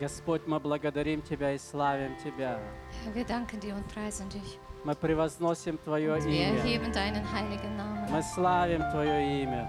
Господь, мы благодарим Тебя и славим Тебя. Herr, wir danken dir und preisen dich. Мы превозносим Твое Und wir имя. erheben deinen heiligen Namen. Мы славим Твое имя.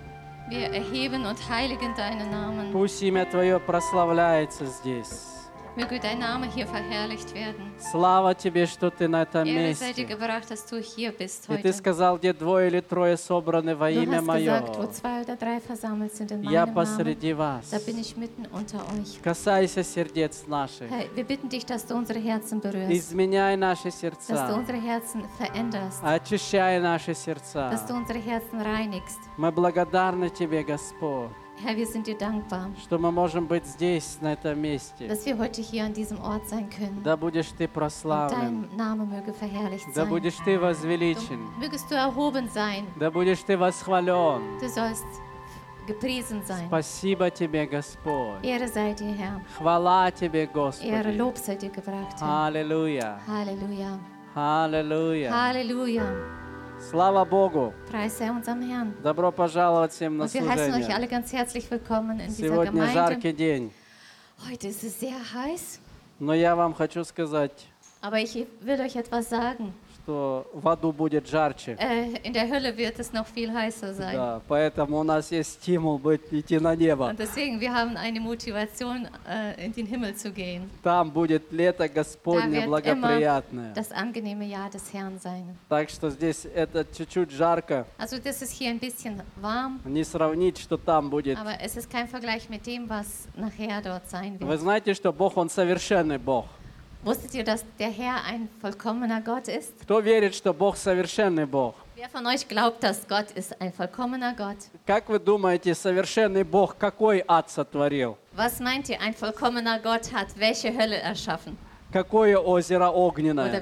Wir erheben und heiligen deinen Namen. Пусть имя Твое прославляется здесь. Möge dein Name hier verherrlicht werden. Слава Тебе, что Ты на этом Ehre sei dir месте. gebracht, dass du hier bist И Ты heute. сказал, где двое или трое собраны во Du имя hast gesagt, wo Мое, 2 oder 3 versammelt sind in Я meinem Namen, посреди вас. da bin ich mitten unter euch. Касайся сердец наших. Herr, wir bitten dich, dass du unsere Herzen berührst, Изменяй наши dass du сердца. unsere Herzen veränderst, Очищай наши dass сердца. du unsere Herzen reinigst. Мы благодарны Тебе, Господь, Herr, wir sind dir dankbar, что мы можем быть здесь, на этом месте. dass wir heute hier an diesem Ort sein können. Да будешь Ты Und прославлен. dein Name möge verherrlicht Да sein. будешь Ты возвеличен. Mögest du erhoben sein. Да будешь Ты восхвален. Du sollst gepriesen sein. Спасибо Тебе, Господь. Ehre sei dir, Herr. Хвала Тебе, Ehre, Господи. Lob sei dir gebracht, Herr. Аллилуйя. Halleluja. Аллилуйя. Halleluja. Слава Богу. Preis sei unserem Herrn. Добро пожаловать всем на Und wir heißen euch служение. alle ganz herzlich willkommen in dieser Сегодня Gemeinde. жаркий день. Heute ist es sehr heiß, Но я вам хочу сказать, aber ich will euch etwas sagen. что в аду будет жарче. In der Hölle wird es noch viel heißer sein. Да, поэтому у нас есть стимул идти на небо. Und deswegen, wir haben eine Motivation, in den Himmel zu gehen. Там будет лето Господне wird благоприятное. Das angenehme Jahr des Herrn sein. Так что здесь это чуть-чуть жарко. Also das ist hier ein bisschen warm, Не сравнить, что там будет. aber es ist kein Vergleich mit dem, was nachher dort sein Вы wird. знаете, что Бог, Он совершенный Бог. Wusstet ihr, dass der Herr ein vollkommener Gott ist? Кто верит, что Бог совершенный Бог? Wer von euch glaubt, dass Gott ist ein vollkommener Gott? Как вы думаете, совершенный Бог какой ад сотворил? Was meint ihr, ein vollkommener Gott hat welche Hölle erschaffen? Какое озеро Oder огненное?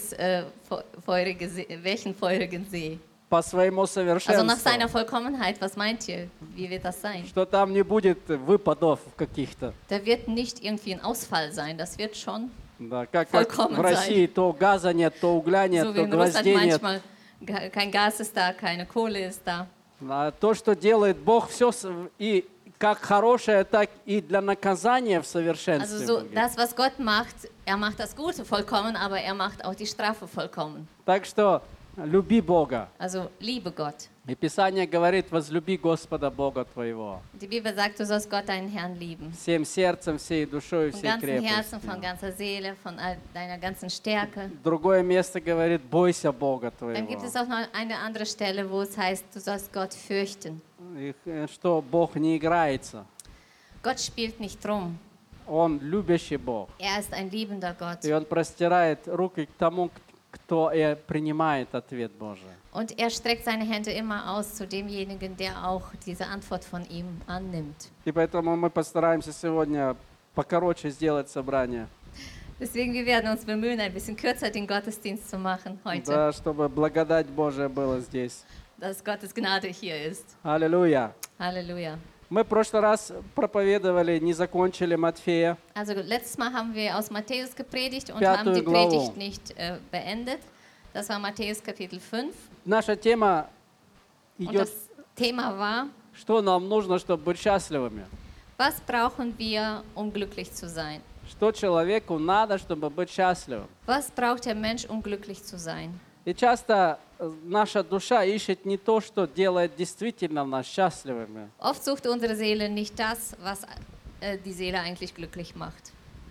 welchen feurigen See? По своему Also nach совершенству. seiner Vollkommenheit, was meint ihr? Wie wird das sein? Что там не будет выпадов каких-то. Da wird nicht irgendwie ein Ausfall sein, das wird schon Да, как Vollkommen в России то газа нет, то угля нет, so wie то in Russland гвоздей нет. manchmal kein Gas ist da, keine Kohle ist da. А то, что делает Бог, все и как хорошее, так и для наказания в Also совершенстве. so, будет. das, was Gott macht, er macht das Gute vollkommen, aber er macht auch die Strafe vollkommen. Так что люби Бога. Also liebe Gott. И Писание говорит, возлюби Господа Бога твоего. Die Bibel sagt, du sollst Gott, deinen Herrn lieben. Всем сердцем, всей душой, Von всей ganzem Herzen, крепостью. von ganzer Seele, von all deiner ganzen Stärke. Другое место говорит, бойся Бога Dann gibt твоего. es auch noch eine andere Stelle, wo es heißt, du sollst Gott fürchten. И, что Бог не играется. Gott spielt nicht rum. Он любящий Бог. Er ist ein liebender Gott. И Он простирает руки к тому, кто принимает ответ Божий. Und er streckt seine Hände immer aus zu demjenigen, der auch diese Antwort von ihm annimmt. И поэтому мы постараемся сегодня покороче сделать собрание, Deswegen, wir werden uns bemühen, ein bisschen kürzer den Gottesdienst zu machen heute, да, чтобы благодать Божия была здесь. dass Gottes Gnade hier ist. Аллилуйя. Halleluja. Мы в прошлый раз проповедовали, не закончили Матфея, Also letztes Mal haben wir aus Matthäus gepredigt und Пятую haben die главу. Predigt nicht beendet. Das war Matthäus Kapitel 5. Наша тема Und идет, das Thema war, что нам нужно, чтобы быть счастливыми. was brauchen wir, um glücklich zu sein? Что человеку надо, чтобы быть счастливым. Was braucht der Mensch, um glücklich zu sein? И часто наша душа ищет не то, что делает действительно нас счастливыми. Oft sucht unsere Seele nicht das, was die Seele eigentlich glücklich macht.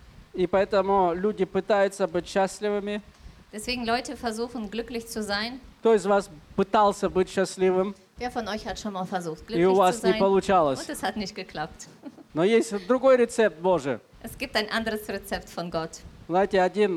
И поэтому люди пытаются быть счастливыми. Deswegen Leute versuchen, glücklich zu sein. Кто из вас пытался быть счастливым, Wer von euch hat schon mal versucht, и у glücklich zu вас не sein? получалось? Und es hat nicht geklappt. Но есть другой рецепт Божий. Es gibt ein anderes Rezept von Gott. Знаете, один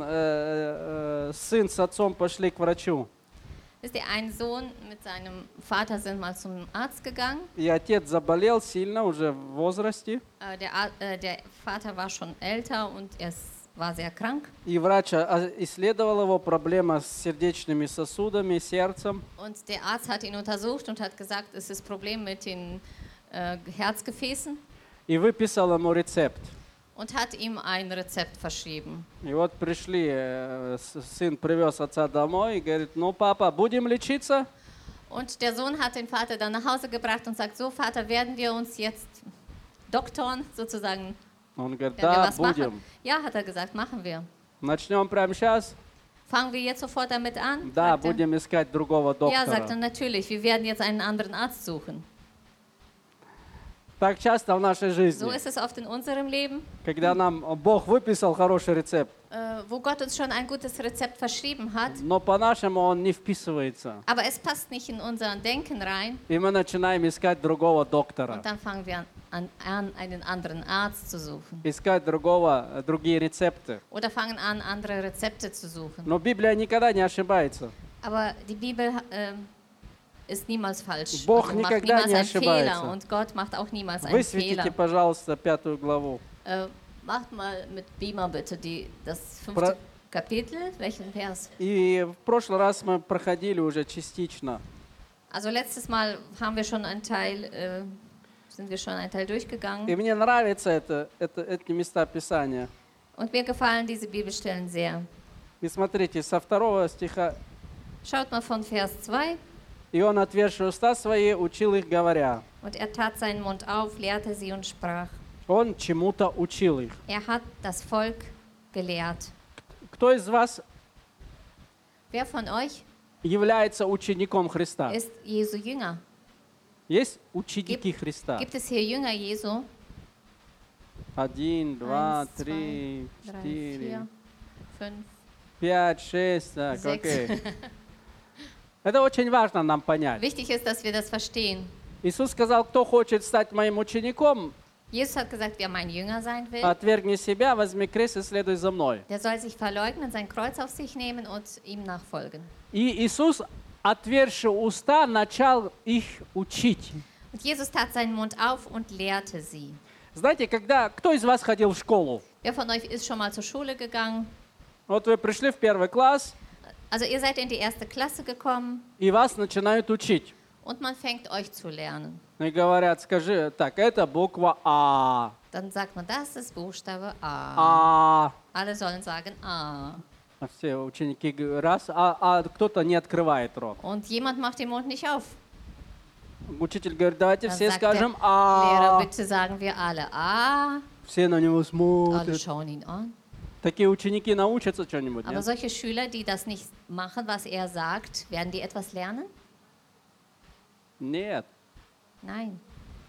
сын с отцом пошли к врачу. Wisst ihr, ein Sohn mit seinem Vater sind mal zum Arzt gegangen. И отец заболел сильно, уже в возрасте. Der Vater war schon älter und er war sehr krank. И врач исследовал его, проблема с сердечными сосудами, сердцем. Und der Arzt hat ihn untersucht und hat gesagt, es ist ein Problem mit den Herzgefäßen И выписал ему рецепт. und hat ihm ein Rezept verschrieben. И вот пришли, сын привез отца домой и говорит, ну, папа, будем лечиться? Und der Sohn hat den Vater dann nach Hause gebracht und sagt, so Vater, werden wir uns jetzt doktoren, sozusagen Он говорит, Werden wir да, was будем. machen? Ja, hat er gesagt, machen wir. Начнем прямо сейчас? Fangen wir jetzt sofort damit an? Да, Fragt er. будем искать другого Ja, sagt er, доктора. natürlich. Wir werden jetzt einen anderen Arzt suchen. Так часто в нашей So жизни, ist es oft in unserem Leben, когда нам Бог выписал хороший рецепт, wo Gott uns schon ein gutes Rezept verschrieben hat, но по-нашему он не вписывается. aber es passt nicht in unser Denken rein. И мы начинаем искать другого доктора, Und dann fangen wir an, einen anderen Arzt zu suchen. искать другие рецепты. Oder fangen an, andere Rezepte zu suchen. Но Библия никогда не ошибается. Aber die Bibel ist niemals falsch. Bог macht никогда niemals не einen Fehler ошибается. und Gott macht auch niemals einen Высветите, Fehler. пожалуйста, 5 главу. Macht mal mit Beamer bitte das 5. Про- Kapitel. Welchen Vers? И в прошлый раз мы проходили уже частично. Also letztes Mal haben wir schon einen Teil, sind wir schon einen Teil durchgegangen. И мне нравятся эти места Писания. Und mir gefallen diese Bibelstellen sehr. И смотрите, со 2 стиха. Schaut mal von Vers 2. «И он, отверши уста свои, учил их, говоря». Und er tat seinen Mund auf, lehrte sie und sprach. Он чему-то учил их. Er hat das Volk gelehrt. Кто из вас Wer von euch является учеником Христа? ist Jesu Jünger? Есть ученики Христа? Gibt es hier Jünger Jesu? 1, 2, 1, 3, 3, 4, 4, 5, 5, 6. Так, 6. окей. Это очень важно нам понять. Wichtig ist, dass wir das verstehen. Иисус сказал, кто хочет стать моим учеником, Jesus hat gesagt, wer mein Jünger sein will, отвергни себя, возьми крест и следуй за мной. der soll sich verleugnen, sein Kreuz auf sich nehmen und ihm nachfolgen. И Иисус, отверши уста, начал их учить. Und Jesus tat seinen Mund auf und lehrte sie. Знаете, кто из вас ходил в школу? Wer von euch ist schon mal zur Schule gegangen? Вот вы пришли в 1 класс, Also ihr seid in die erste Klasse gekommen и вас начинают учить. und man fängt euch zu lernen. И говорят, скажи, так, это буква А. Dann sagt man, das ist Buchstabe A. А. Alle sollen sagen A. А все ученики говорят, раз, а кто-то не открывает рот. Und jemand macht den Mund nicht auf. Учитель говорит, давайте Dann все sagt der скажем Lehrer, А. bitte sagen wir alle A. Все на него Alle смотрят. schauen ihn an. Такие ученики научатся что-нибудь, Aber нет? solche Schüler, die das nicht machen, was er sagt, werden die etwas lernen? Нет. Nein.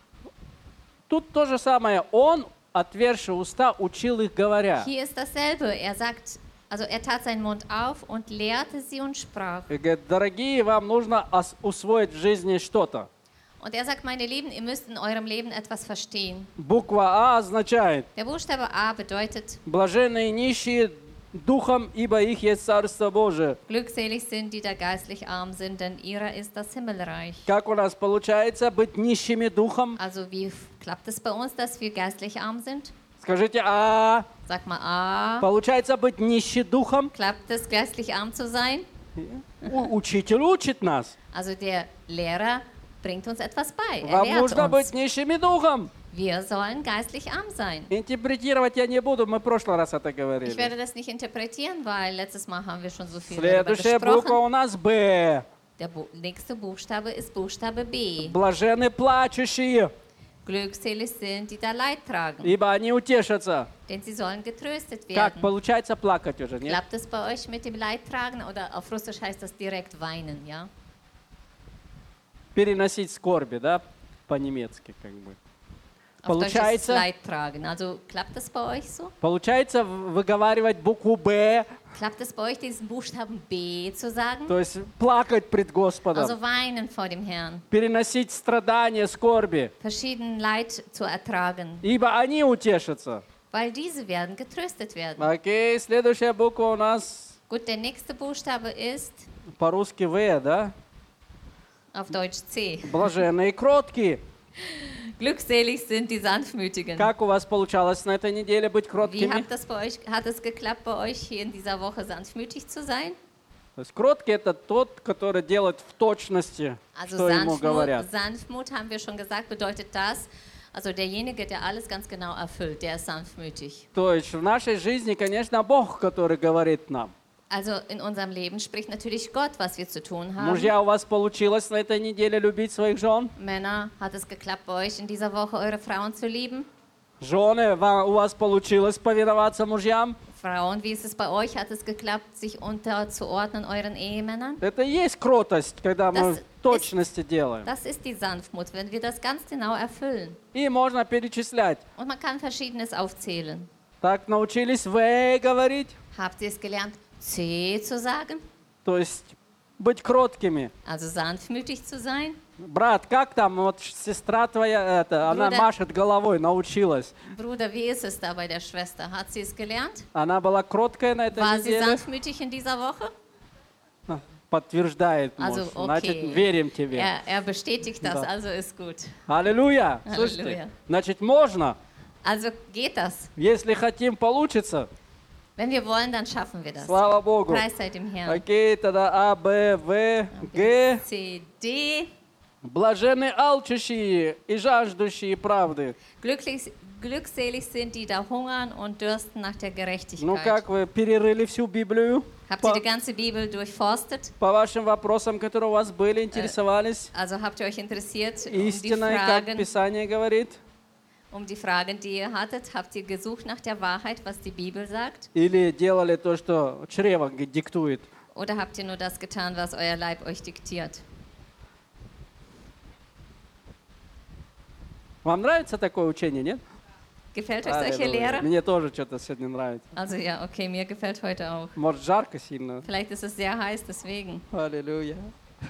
Тут то же самое. Он, отверши уста, учил их, говоря. Hier ist dasselbe. Er sagt, also er tat seinen Mund auf und lehrte sie und sprach. И говорит, дорогие, вам нужно усвоить в жизни что-то. Und er sagt, meine Lieben, ihr müsst in eurem Leben etwas verstehen. Буква А означает Der Buchstabe A bedeutet, блаженные нищие духом, ибо их есть Царство Божие. glückselig sind, die da geistlich arm sind, denn ihrer ist das Himmelreich. Как у нас получается быть нищими духом? Also wie klappt es bei uns, dass wir geistlich arm sind? Скажите, а Sag mal A. получается быть нищим духом? Klappt es, geistlich arm zu sein? Учитель учит нас. Also der Lehrer bringt uns etwas bei. Er Вам lehrt нужно быть uns. нищими духом. Wir sollen geistlich arm sein. Интерпретировать я не буду, мы в прошлый раз это Ich говорили. werde das nicht interpretieren, weil letztes Mal haben wir schon so viel darüber Следующая буква gesprochen. у нас Б. Der nächste Buchstabe ist Buchstabe B. Блаженны плачущие, Glückselig sind, die da Leid tragen, ибо они утешатся. denn sie sollen getröstet Как werden. получается плакать уже, нет? Klappt es bei euch mit dem Leidtragen oder auf Russisch heißt das direkt weinen, ja? Переносить скорби, да, по-немецки как бы. Auf Deutsch ist es Получается, Leidtragen. Also klappt es bei euch so? получается выговаривать букву Б, Klappt es bei euch, diesen Buchstaben B zu sagen? то есть плакать пред Господом, Also weinen vor dem Herrn, переносить страдания, скорби, verschieden Leid zu ertragen, ибо они утешатся. weil diese werden getröstet werden. Окей, следующая буква у нас Gut, der nächste Buchstabe ist по-русски В, да? auf Deutsch C. Блаженные и кроткие. Glückselig sind die Sanftmütigen. Как у вас получалось на этой неделе быть Wie кроткими? hat es geklappt bei euch hier in dieser Woche sanftmütig zu sein? То есть кроткий это тот, который делает в точности, Also что ему говорят. Sanftmut, haben wir schon gesagt, bedeutet das, also derjenige, der alles ganz genau erfüllt, der ist sanftmütig. То есть в нашей жизни, конечно, Бог, который говорит нам. Also in unserem Leben spricht natürlich Gott, was wir zu tun haben. Мужья, у вас получилось на этой неделе любить своих жен? Männer, hat es geklappt bei euch in dieser Woche, eure Frauen zu lieben? Жены, у вас получилось повиноваться мужьям? Frauen, wie ist es bei euch? Hat es geklappt, sich unterzuordnen euren Ehemännern? Это и есть кротость, когда мы Das в точности делаем. Das ist die Sanftmut, wenn wir das ganz genau erfüllen. И можно перечислять. Und man kann Verschiedenes aufzählen. Так научились «вы» говорить, Habt ihr es gelernt, C zu sagen? то есть быть кроткими. Also sanftmütig zu sein? Брат, как там, вот сестра твоя, она Bruder. машет головой, научилась. Bruder, wie ist es da bei der Schwester? Hat sie es gelernt? Она была кроткая на этой War sie неделе? sanftmütig in dieser Woche? Подтверждает Also, муж. Значит, okay. верим тебе. Er bestätigt das, Да. also ist gut. Аллилуйя. Аллилуйя. Слушайте, значит, можно. Also geht das. Если хотим, получится. Wenn wir wollen, dann schaffen wir das. Слава Богу. Preis sei dem Herrn. Окей, тогда А, Б, В, Г. C, D. Блаженны алчущие и жаждущие правды. Glückselig sind die, da hungern und dürsten nach der Ну Gerechtigkeit. как, вы перерыли всю Библию? Habt ihr die ganze Bibel durchforstet? По вашим вопросам, которые у вас были, интересовались Also habt ihr euch interessiert истиной, как Писание говорит? um die Fragen, die ihr hattet? Habt ihr gesucht nach der Wahrheit, was die Bibel sagt? Или делали то, что чрево диктует? Oder habt ihr nur das getan, was euer Leib euch diktiert? Вам нравится такое учение, нет? Gefällt euch solche Аллилуйя. Lehre? Мне тоже что-то сегодня нравится. Also ja, okay, mir gefällt heute auch. Может, жарко сильно? Vielleicht ist es sehr heiß, deswegen. Аллилуйя.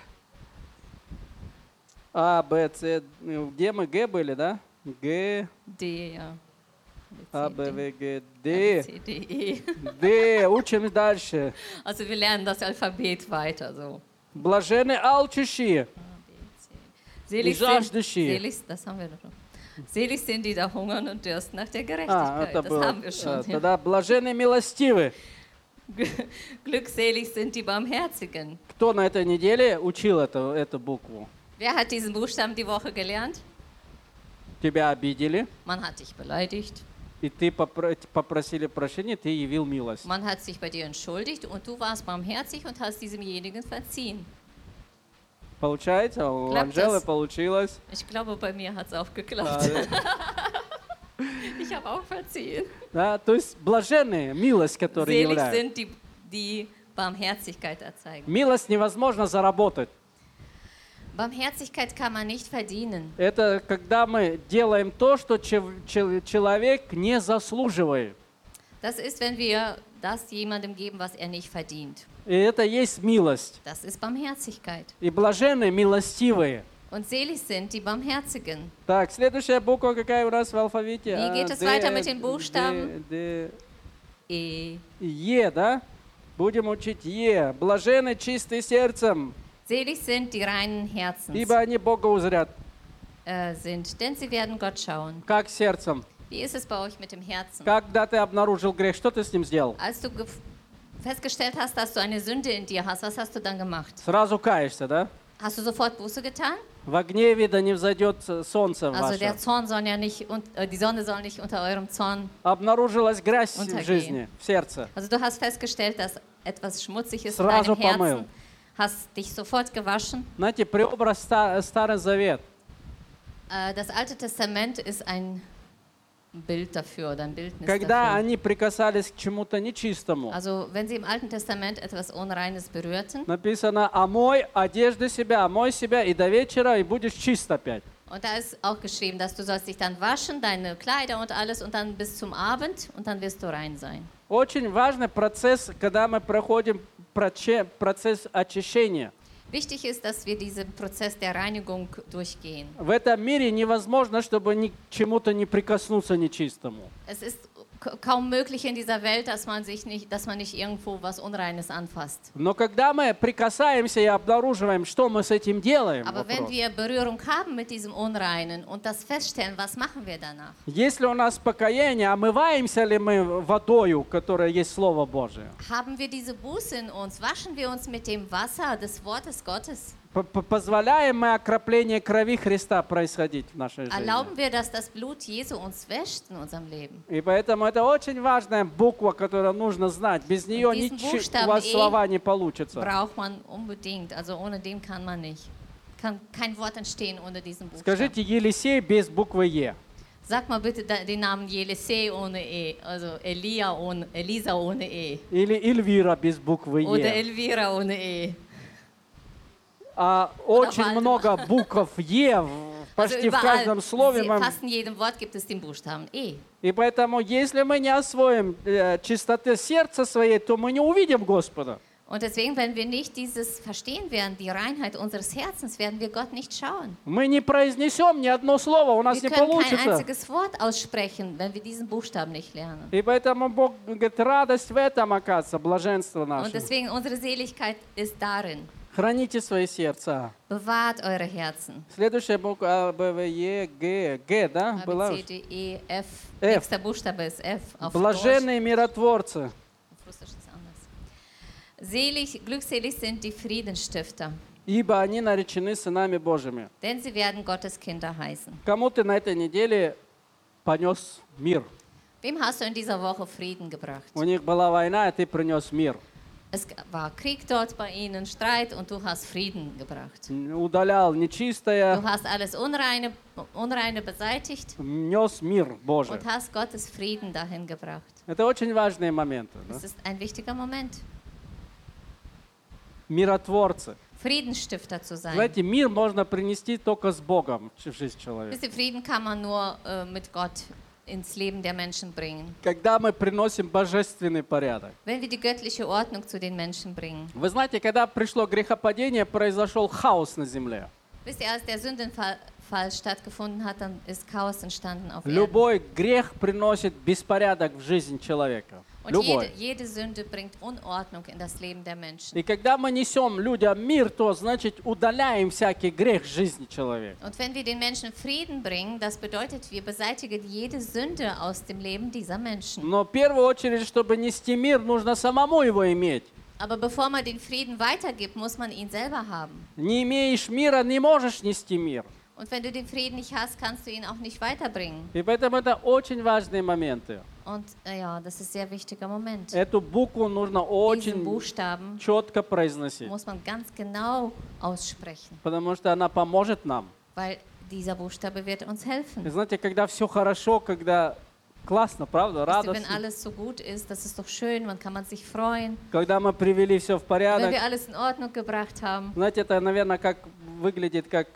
А, Б, С. Где мы? Г были, да? Г, D, ja. А, Б, В, Г, Д. C, D, E. Д. Учим дальше. Also wir lernen das Alphabet weiter so. Блаженны алчущие. Selig жаждущие. das haben wir doch noch. Selig sind die, da hungern und dürsten nach der А, Gerechtigkeit. это Das было. haben wir schon. Ja. Тогда блаженны милостивы. Glückselig sind die Barmherzigen. Кто на этой неделе учил эту букву? Wer hat diesen Buchstaben die Woche gelernt? Тебя обидели, Man hat dich beleidigt, и ты попросили прощения, ты явил милость. man hat sich bei dir entschuldigt und du warst barmherzig und hast diesemjenigen verziehen. Получается? У Klappt Анжелы das? получилось. Ich glaube, bei mir hat es auch geklappt. Ich habe auch verziehen. Да, то есть блаженные, милость, которая Selig являет. sind die, die Barmherzigkeit erzeigen. Милость невозможно заработать. Barmherzigkeit kann man nicht verdienen. Это когда мы делаем то, что человек не заслуживает. Das ist, wenn wir das jemandem geben, was er nicht verdient. И это есть милость. Das ist Barmherzigkeit. И блаженные, милостивые. Und selig sind die Barmherzigen. Так, следующая буква какая у нас в алфавите? Wie geht es weiter mit den Buchstaben? E. Е, да? Будем учить Е. Блаженны чистые сердцем, Selig sind die reinen Herzens ибо они Бога узрят. sind, denn sie werden Gott schauen. Как сердцем? Wie ist es bei euch mit dem Herzen? Когда ты обнаружил грех, что ты с ним сделал? Als du festgestellt hast, dass du eine Sünde in dir hast, was hast du dann gemacht? Сразу каешься, да? Hast du sofort Buße getan? Во гневе да не взойдет солнце Also der ваше. Zorn soll ja nicht, die Sonne soll nicht unter eurem Zorn. Обнаружилась грязь в Untergehen. жизни, в сердце. Also du hast festgestellt, dass etwas schmutzig ist in Сразу deinem Herzen, помыл. hast dich sofort gewaschen. Знаете, преобраз Старый Завет. Das Alte Testament ist ein Bild dafür oder ein Bildnis Когда dafür. они прикасались к чему-то нечистому, Also wenn sie im Alten Testament etwas Unreines berührten, написано «Омой одежды себя, омой себя и до вечера, и будешь чист опять». und da ist auch geschrieben, dass du sollst dich dann waschen, deine Kleider und alles, und dann bis zum Abend, und dann wirst du rein sein. Очень важный процесс, когда мы проходим процесс очищения. Wichtig ist, dass wir diesen Prozess der Reinigung durchgehen. В этом мире невозможно, чтобы ни к чему-то не прикоснуться нечистому. Es ist kaum möglich in dieser Welt, dass man nicht irgendwo was Unreines anfasst. Но когда мы прикасаемся и обнаруживаем, что мы с этим делаем, Aber wenn вопрос. wir Berührung haben mit diesem Unreinen und das feststellen, was machen wir danach? Если у нас покаяние, омываемся ли мы водою, которая есть Слово Божие? Haben wir diese Buße in uns? Waschen wir uns mit dem Wasser des Wortes Gottes? Позволяем мы окропление крови Христа происходить в нашей жизни? Erlauben wir, dass das Blut Jesu uns wäscht in unserem Leben? И поэтому это очень важная буква, которую нужно знать. Без нее diesen ничего у Buchstaben вас E слова не получится. Braucht man unbedingt. Also ohne den kann man nicht. Kann kein Wort entstehen ohne diesen Buchstaben. Скажите Елисей без буквы Е. Sag mal bitte den Namen Jelisei ohne E, also Elisa ohne E. Или Эльвира без буквы Oder Е. Elvira ohne E. Очень Вальдемар. много букв Е почти в каждом слове. Fast in jedem Wort gibt es den Buchstaben E. И поэтому, если мы не освоим чистоты сердца своей, то мы не увидим Господа. Und deswegen, wenn wir nicht dieses verstehen werden, die Reinheit unseres Herzens, werden wir Gott nicht schauen. Мы не произнесем ни одно слово, у нас Wir не können kein получится. einziges Wort aussprechen, wenn wir diesen Buchstaben nicht lernen. И поэтому Бог говорит, радость в этом, оказывается, блаженство Und наше. deswegen, unsere Seligkeit ist darin. Храните свои сердца. Bewahrt eure Herzen. Следующая буква А, Б, В, Е, Г. Г, да? A, Была? B, C, D, E, F. F. Nächster Buchstabe ist F. Auf Deutsch. Блаженные миротворцы. Auf Russisch ist es anders. Glückselig sind die Friedensstifter, Ибо они наречены сынами Божьими. denn sie werden Gottes Kinder heißen. Кому ты на этой неделе понес мир? Wem hast du in dieser Woche Frieden gebracht? У них была война, и ты принес мир. Es war Krieg dort bei ihnen, Streit, und du hast Frieden gebracht. Удалял нечистое, Du hast alles Unreine beseitigt нес мир Божий. und hast Gottes Frieden dahin gebracht. Это очень важные моменты. Да? Das ist ein wichtiger Moment, Миротворцы. Friedenstifter zu sein. Знаете, мир можно принести только с Богом в жизнь человека. Diese Frieden kann man nur mit Gott ins Leben der Menschen bringen. Когда мы приносим божественный порядок. Wenn wir die göttliche Ordnung zu den Menschen bringen. Вы знаете, когда пришло грехопадение, произошел хаос на земле. Wisst ihr, als der Sündenfall stattgefunden hat, dann ist Chaos entstanden auf Erden. Любой грех приносит беспорядок в жизнь человека. Und Любой. jede Sünde bringt Unordnung in das Leben der Menschen. И когда мы несем людям мир, то значит удаляем всякий грех в жизни человека. Und wenn wir den Menschen Frieden bringen, das bedeutet, wir beseitigen jede Sünde aus dem Leben dieser Menschen. Но в первую очередь, чтобы нести мир, нужно самому его иметь. Aber bevor man den Frieden weitergibt, muss man ihn selber haben. Не имеешь мира, не можешь нести мир. Und wenn du den Frieden nicht hast, kannst du ihn auch nicht weiterbringen. И поэтому это очень важные моменты. Und ja, das ist ein sehr wichtiger Moment. Эту букву нужно Diesen очень Buchstaben четко произносить, muss man ganz genau aussprechen, потому что она поможет нам. weil dieser Buchstabe wird uns И helfen. знаете, когда все хорошо, когда классно, правда, Wisst ihr, wenn радостно, alles so gut ist, das ist doch schön, man kann sich freuen. когда мы привели все в Wenn порядок, wir alles in Ordnung gebracht haben, знаете, это, наверное, как выглядит, как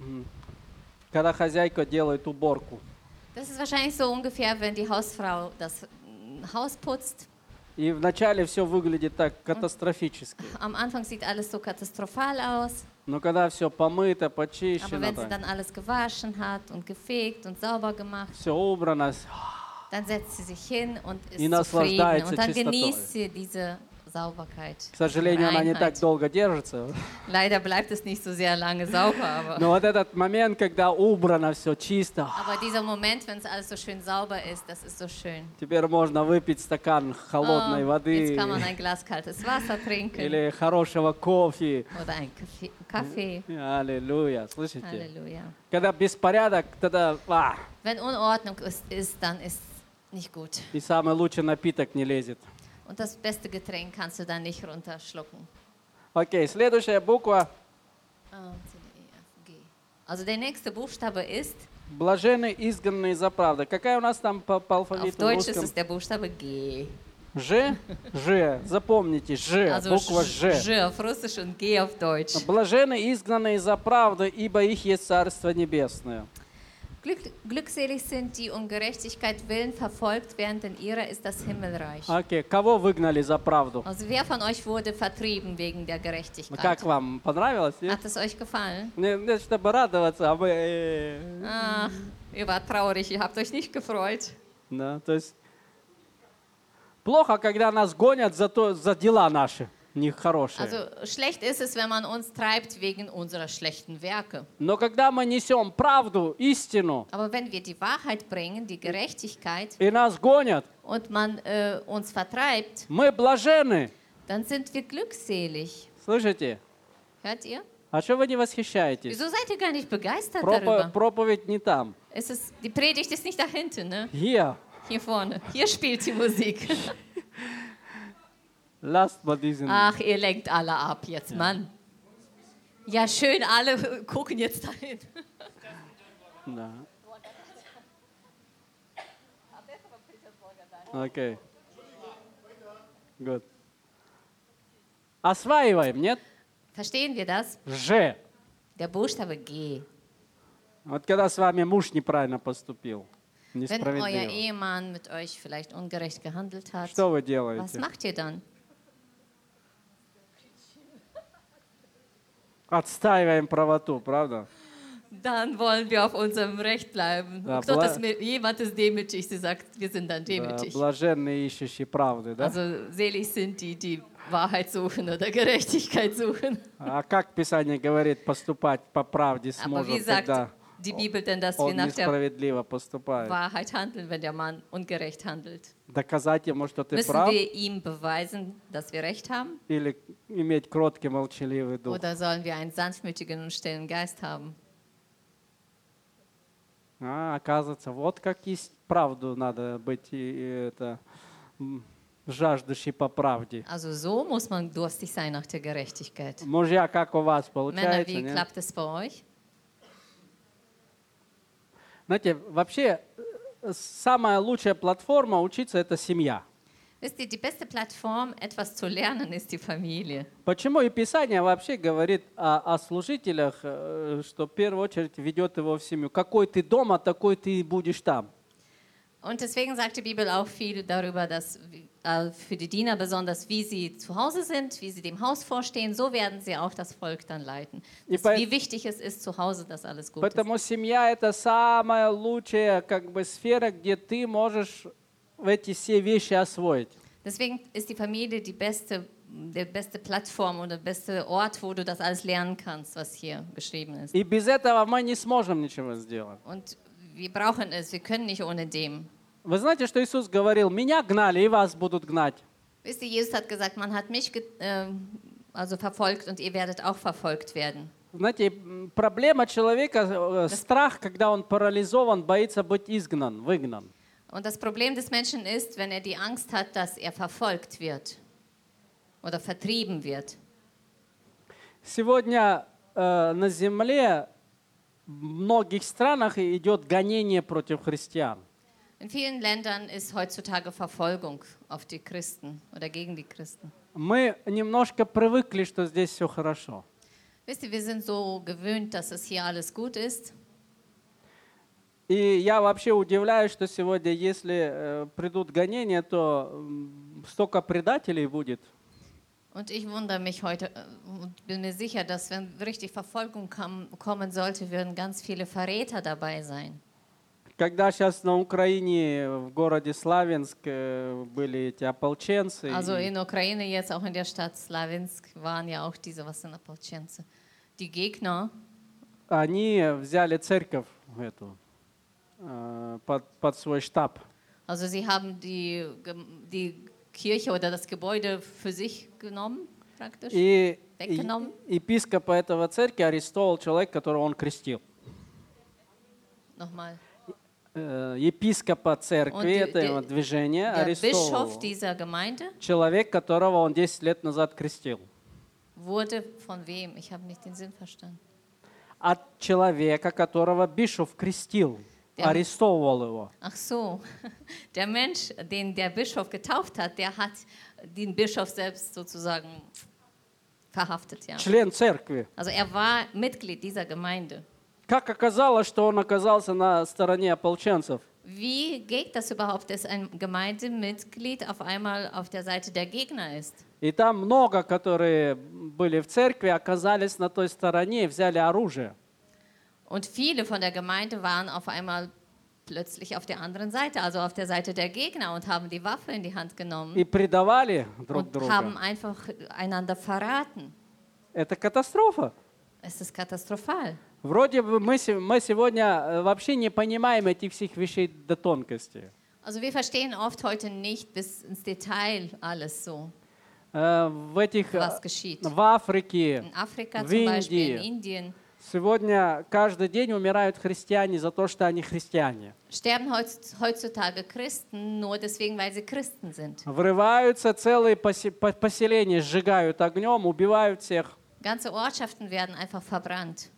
когда хозяйка делает уборку. das ist wahrscheinlich so ungefähr, wenn die Hausfrau das Haus putzt. И вначале все выглядит так катастрофически. Am Anfang sieht alles so katastrophal aus, Но когда все помыто, aber почищено, wenn sie dann alles gewaschen hat und gefegt und sauber gemacht, все убрано, dann setzt sie sich hin und ist И zufrieden наслаждается und dann чистотой. genießt sie diese Sauberkeit. к сожалению, она не Reinheit. так долго держится. Leider bleibt es nicht so sehr lange sauber, aber, Но вот этот момент, когда убрано все чисто, aber dieser Moment, wenn es alles so schön sauber ist, das ist so schön. теперь можно выпить стакан холодной воды Jetzt kann man ein Glas kaltes Wasser trinken или хорошего кофе. oder ein Kaffee. Аллилуйя, слышите? Halleluja. Когда беспорядок, тогда Wenn Unordnung ist, dann ist nicht gut. и самый лучший напиток не лезет. Und das beste Getränk kannst du dann nicht runterschlucken. Окей, следующая буква. C, D, E, F, G. Also der nächste Buchstabe ist, Блаженные изгнанные за правду. Какая у нас там по auf алфавиту Deutsch ist русском? es der Buchstabe G. Ж? Ж. Запомните, Ж. Also Буква Ж. J auf Russisch und G auf Deutsch. Блаженные изгнанные за правду, ибо их есть Царство Небесное. Glückselig sind die um Gerechtigkeit willen verfolgt werden, denn ihrer ist das Himmelreich. Окей, кого выгнали за правду? Also wer von euch wurde vertrieben wegen der Ну, Gerechtigkeit? как вам? Понравилось? Нет? Hat es euch gefallen? Нет, чтобы радоваться, а мы... Ach, ihr wart traurig, ihr habt euch nicht gefreut. Да, то есть плохо, когда нас гонят за дела наши, нехорошие. Also schlecht ist es, wenn man uns treibt wegen unserer schlechten Werke. Но когда мы несем правду, истину, Aber wenn wir die Wahrheit bringen, die Gerechtigkeit, и нас гонят, und man uns vertreibt, мы блаженны. dann sind wir glückselig. Слышите? Hört ihr? А что вы не восхищаетесь? Wieso seid ihr gar nicht begeistert darüber? Проповедь не там. Die Predigt ist nicht da hinten, ne? Hier. Hier vorne. Hier spielt die Musik. Lasst mal diesen... Ach, ihr lenkt alle ab jetzt, Mann. Ja, schön, alle gucken jetzt dahin. Да. Окей. Good. Осваиваем, нет? Verstehen wir das? Ж. Der Buchstabe G. Вот когда с вами муж неправильно поступил, Wenn euer несправедливо, Ehemann mit euch vielleicht ungerecht gehandelt hat, что вы was делаете? macht ihr dann? Отстаиваем правоту, правда? Dann wollen wir auf unserem Recht bleiben. Ja, Jemand ist demütig, sie sagt, wir sind dann Да, demütig. блаженные ищущие правды, да? Also selig sind die, die Wahrheit suchen oder Gerechtigkeit suchen. А как Писание говорит поступать по правде с Aber wie мужем, sagt когда die Bibel denn, dass wir он nach der несправедливо поступает? Wahrheit handeln, wenn der Mann ungerecht handelt? Доказать ему, что ты Müssen прав, wir ihm beweisen, dass wir Recht haben? или иметь кроткий, молчаливый дух? Oder sollen wir einen sanftmütigen und stillen Geist haben? Оказывается, вот как есть правду надо быть жаждущий по правде. Also so muss man durstig sein nach der Gerechtigkeit. Мужья, как у вас Männer, получается? wie Нет? klappt es bei euch? Знаете, вообще самая лучшая платформа учиться — это семья. Wisst ihr, die beste Plattform, etwas zu lernen, ist die Familie. Почему и Писание вообще говорит о служителях, что в первую очередь ведет его в семью. Какой ты дома, такой ты и будешь там. Und deswegen sagt die Bibel auch viel darüber, dass für die Diener besonders, wie sie zu Hause sind, wie sie dem Haus vorstehen, so werden sie auch das Volk dann leiten. Wie wichtig es ist, zu Hause, dass alles gut ist. Поэтому семья — это самая лучшая сфера, где ты можешь эти все вещи освоить. Deswegen ist die Familie die beste Plattform oder der beste Ort, wo du das alles lernen kannst, was hier geschrieben ist. И без этого мы не сможем ничего сделать. Und wir brauchen es, wir können nicht ohne dem. Вы знаете, что Иисус говорил: «Меня гнали, и вас будут гнать». Wisst ihr, Jesus hat gesagt, man hat mich verfolgt und ihr werdet auch verfolgt werden. Знаете, проблема человека, страх, когда он парализован, боится быть изгнан, выгнан. Und das Problem des Menschen ist, wenn er die Angst hat, dass er verfolgt wird oder vertrieben wird. Сегодня на земле в многих странах идет гонение против христиан. In vielen Ländern ist heutzutage Verfolgung auf die Christen oder gegen die Christen. Мы немножко привыкли, что здесь все хорошо. Wisst ihr, wir sind so gewöhnt, dass es hier alles gut ist. И я вообще удивляюсь, что сегодня, если придут гонения, то столько предателей будет. Und ich wundere mich heute und bin mir sicher, dass wenn richtig Verfolgung kommen sollte, würden ganz viele Verräter dabei sein. Когда сейчас на Украине, в городе Славянск, были эти ополченцы, Also in Ukraine, jetzt auch in der Stadt Slavinsk, waren ja auch diese, was sind Ополченцы? Die Gegner, они взяли церковь эту, под свой штаб. also sie haben die Kirche oder das Gebäude für sich genommen, praktisch, И weggenommen. епископа этого церкви арестовал человек, которого он крестил. Nochmal. Епископа церкви этого движения Der арестовал Bischof dieser Gemeinde человек, которого он 10 лет назад крестил. wurde von wem? Ich habe nicht den Sinn verstanden. От человека, которого Бишоф крестил, арестовывал его. Ach so, der Mensch, den der Bischof getauft hat, der hat den Bischof selbst sozusagen verhaftet. Ja. Член церкви. Also er war Mitglied dieser Gemeinde. Как оказалось, что он оказался на стороне ополченцев? Wie geht das überhaupt, dass ein Gemeindemitglied auf einmal auf der Seite der Gegner ist? И там много, которые были в церкви, оказались на той стороне и взяли оружие. Und viele von der Gemeinde waren auf einmal plötzlich auf der anderen Seite, also auf der Seite der Gegner und haben die Waffe in die Hand genommen И предавали друг und друга. haben einfach einander verraten. Это катастрофа. Es ist katastrophal. Вроде бы мы сегодня вообще не понимаем этих всех вещей до тонкости. Also wir verstehen oft heute nicht bis ins Detail alles so, was geschieht. В Африке, In Afrika в zum Beispiel, in Индии Indien сегодня каждый день умирают христиане за то, что они христиане. sterben heutzutage Christen nur deswegen, weil sie Christen sind. Врываются целые поселения, сжигают огнем, убивают всех. Ganze Ortschaften werden einfach verbrannt.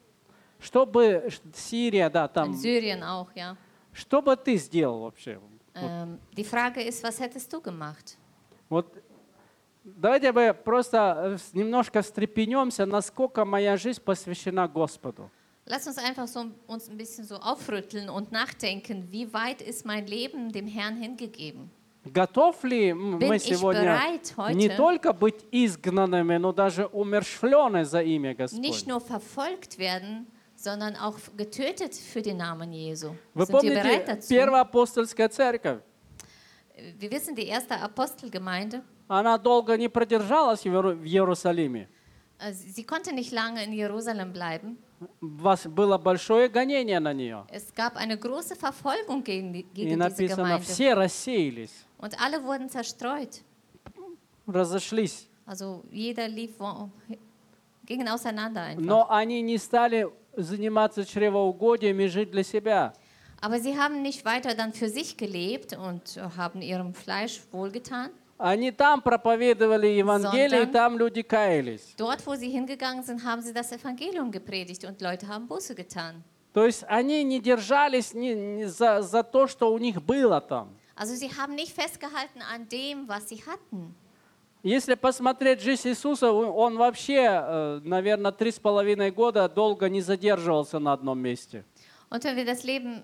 Чтобы Сирия, да, In там. Syrien auch, ja. Что бы ты сделал вообще? Die Frage ist, was hättest du gemacht? Вот давайте мы просто немножко встрепенемся, насколько моя жизнь посвящена Господу. Lass uns einfach so uns ein bisschen so aufrütteln und nachdenken, wie weit ist mein Leben dem Herrn hingegeben? Готов ли мы Bin ich сегодня bereit, не heute только быть изгнанными, но даже умерщвлены за имя nicht Господне? nur verfolgt werden, sondern auch getötet für den Namen Jesu? Вы Sind wir bereit помните, dazu? Первая апостольская церковь, Wir wissen, die erste Apostelgemeinde, она долго не продержалась в Иерусалиме. sie konnte nicht lange in Jerusalem bleiben. Было большое гонение на нее. Es gab eine große Verfolgung gegen И diese написано, Gemeinde. все рассеялись, Und alle wurden zerstreut. разошлись. Also jeder gingen auseinander einfach. Но они не стали заниматься чревоугодием и жить для себя. Aber sie haben nicht weiter dann für sich gelebt und haben ihrem Fleisch wohlgetan. Они там проповедовали Евангелие, и Sondern там люди каялись. Dort, wo sie hingegangen sind, haben sie das Evangelium gepredigt und Leute haben Buße getan. То есть они не держались за то, что у них было там. Also sie haben nicht festgehalten an dem, was sie hatten. Если посмотреть жизнь Иисуса, он вообще, наверное, 3,5 года долго не задерживался на одном месте. Und wenn wir das Leben,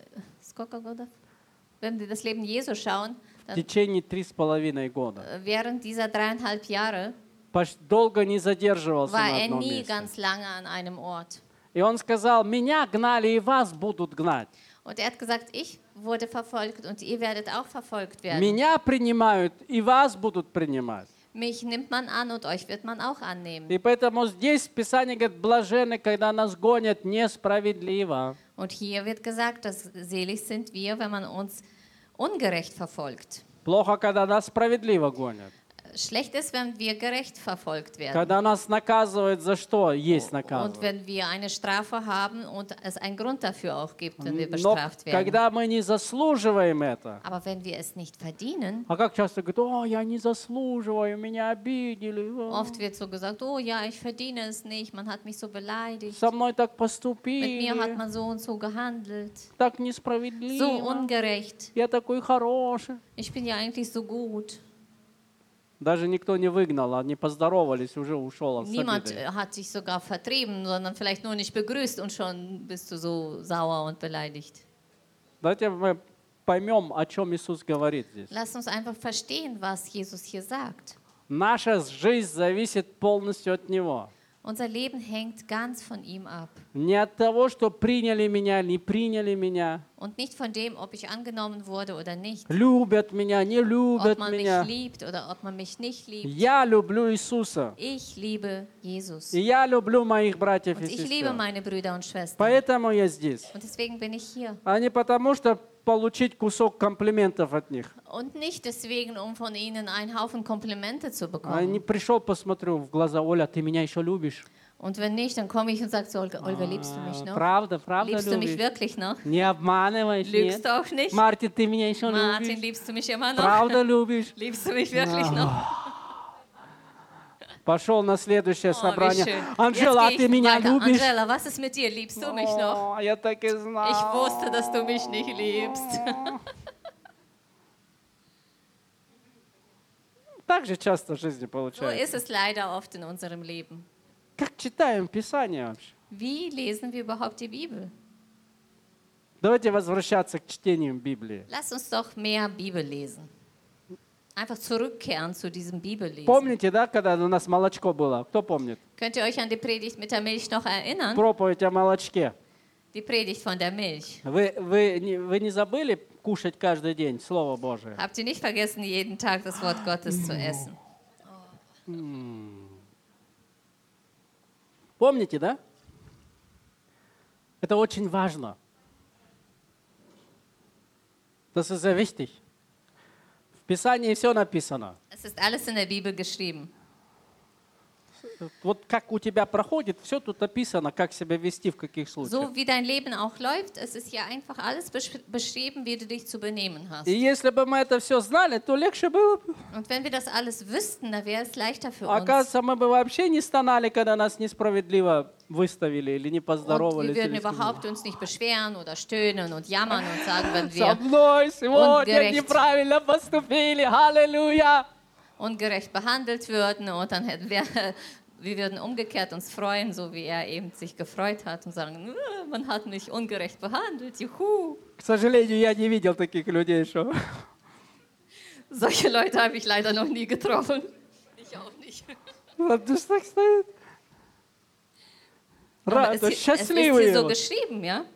wenn wir das Leben Jesu schauen, В течение 3,5 года. während dieser 3,5 Jahre Долго не задерживался war на er одном nie месте. ganz lange an einem Ort. И он сказал, меня гнали, и вас будут гнать. Und er hat gesagt, ich wurde verfolgt und ihr werdet auch verfolgt werden. Меня принимают, и вас будут принимать. Mich nimmt man an und euch wird man auch annehmen. И поэтому здесь Писание говорит, блаженны, когда нас гонят несправедливо. Und hier wird gesagt, dass selig sind wir, wenn man uns ungerecht verfolgt. Плохо, когда нас справедливо гонят. Schlecht ist, wenn wir gerecht verfolgt werden. Когда нас наказывают за что есть Und наказывают. wenn wir eine Strafe haben und es einen Grund dafür auch gibt, wenn wir Но bestraft werden. когда мы не заслуживаем это, Aber wenn wir es nicht verdienen, а как часто говорят, о, я не заслуживаю, меня обидели, oft wird so gesagt, oh ja, ich verdiene es nicht, man hat mich so beleidigt, со мной так mit mir hat поступили, man so und so gehandelt, так so несправедливо, ungerecht, я такой хороший. ich bin ja eigentlich so gut. Даже никто не выгнал, они поздоровались, уже ушел с Niemand обидой. hat dich sogar vertrieben, sondern vielleicht nur nicht begrüßt und schon bist du so sauer und beleidigt. Давайте мы поймем, о чем Иисус говорит здесь. Lass uns einfach verstehen, was Jesus hier sagt. Наша жизнь зависит полностью от Него. Unser Leben hängt ganz von ihm ab. Не от того, что приняли меня, не приняли меня, Und nicht von dem, ob ich angenommen wurde oder nicht. любят меня, не Ob любят man mich меня. liebt oder ob man mich nicht liebt. Я люблю Иисуса. Ich liebe Jesus. И я люблю моих братьев Und и ich liebe сестер. meine Brüder und Schwestern. Поэтому я здесь. Und deswegen bin ich hier. А не потому, что получить кусок комплиментов от них. Und nicht deswegen, um von ihnen einen Haufen Komplimente zu А не bekommen. пришел, посмотрю в глаза, Оля, ты меня еще любишь? Und wenn nicht, dann komme ich und sage so, Olga, liebst du mich noch? Правда, правда Liebst du mich любишь? wirklich noch? Не обманываешь, нет? Lügst du auch nicht? Мартин, ты меня еще Martin, любишь? liebst du mich immer noch? Правда любишь? Liebst du mich wirklich noch? Пошел на следующее Oh, wie собрание. schön. Анжела, Jetzt ты gehe ich меня weiter. любишь? Angela, was ist mit dir? Liebst du mich noch? О, я так и знал. Ich wusste, dass du mich nicht liebst. Так же часто в жизни So получается. ist es leider oft in unserem Leben. Как читаем Писание вообще? Wie lesen wir überhaupt die Bibel? Давайте возвращаться к чтению Библии. Lass uns doch mehr Bibel lesen. Einfach zurückkehren zu diesem Bibellesen. Помните, да, когда у нас молочко было? Кто помнит? Könnt ihr euch an die Predigt mit der Milch noch erinnern? Проповедь о молочке. Die Predigt von der Milch. Вы не забыли кушать каждый день Слово Божие? Habt ihr nicht vergessen, jeden Tag das Wort Gottes zu essen? Помните, да? Это очень важно. Das ist sehr wichtig. В Писании все написано. Es ist alles in der Bibel geschrieben. Вот как у тебя проходит, все тут описано, как себя вести в каких случаях. So wie dein Leben auch läuft, es ist hier einfach alles beschrieben, wie du dich zu benehmen hast. И если бы мы это все знали, то легче было бы. Und wenn wir das alles wüssten, dann wäre es leichter für uns. Оказывается, мы бы вообще не стонали, когда нас несправедливо выставили или не Und поздоровались. wir würden или überhaupt uns nicht beschweren oder stöhnen und jammern und sagen, wenn Со wir мной сегодня ungerecht. неправильно поступили. Аллилуйя! ungerecht behandelt würden und dann hätten wir würden umgekehrt uns freuen, so wie er eben sich gefreut hat und sagen, man hat mich ungerecht behandelt, juhu. К сожалению, я не видел таких людей еще. Solche Leute habe ich leider noch nie getroffen. Ich auch nicht. Вот здесь так стоит. Aber es ist Счастливые. hier so geschrieben, ja?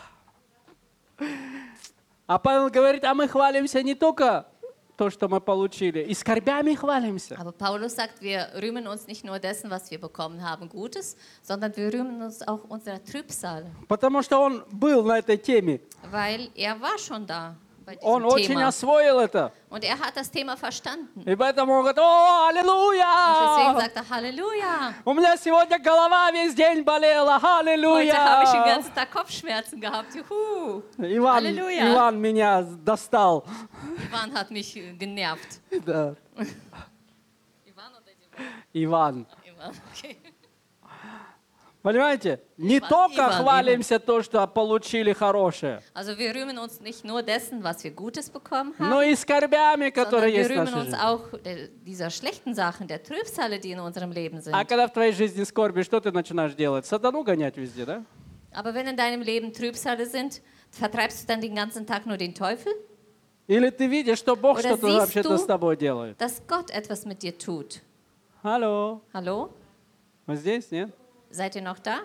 А Павел говорит, а мы хвалимся не только то, что мы получили, и скорбями хвалимся. Aber Paulus sagt, wir rühmen uns nicht nur dessen, was wir bekommen haben, Gutes, sondern wir rühmen uns auch unserer Trübsal. Потому что он был на этой теме. Weil er war schon da bei Он diesem очень Thema. освоил это. Und er hat das Thema verstanden. И поэтому он говорит, о, Und deswegen аллилуйя! sagt er Halleluja. У меня сегодня голова весь день болела, Heute habe ich den аллилуйя! ganzen Tag Kopfschmerzen gehabt. Juhu. Иван, Аллилуйя. Иван меня достал. Ivan hat mich genervt. Да. Ivan oder Иван. Ivan? Okay. Понимаете? Не Иван, только Иван, хвалимся то, что получили хорошее, Also wir rühmen uns nicht nur dessen, was wir Gutes bekommen haben, но и скорбями, sondern которые wir есть в rühmen нашей uns жизни. auch dieser schlechten Sachen, der Trübsale, die in unserem Leben sind. А когда в твоей жизни скорби, что ты начинаешь делать? Сатану гонять везде, да? Aber wenn in deinem Leben Trübsale sind, vertreibst du dann den ganzen Tag nur den Teufel? Или ты видишь, что Бог Oder что-то siehst вообще-то du- с тобой делает? Dass Gott etwas mit dir tut. Алло, Hallo? вы здесь, нет? Seid ihr noch da?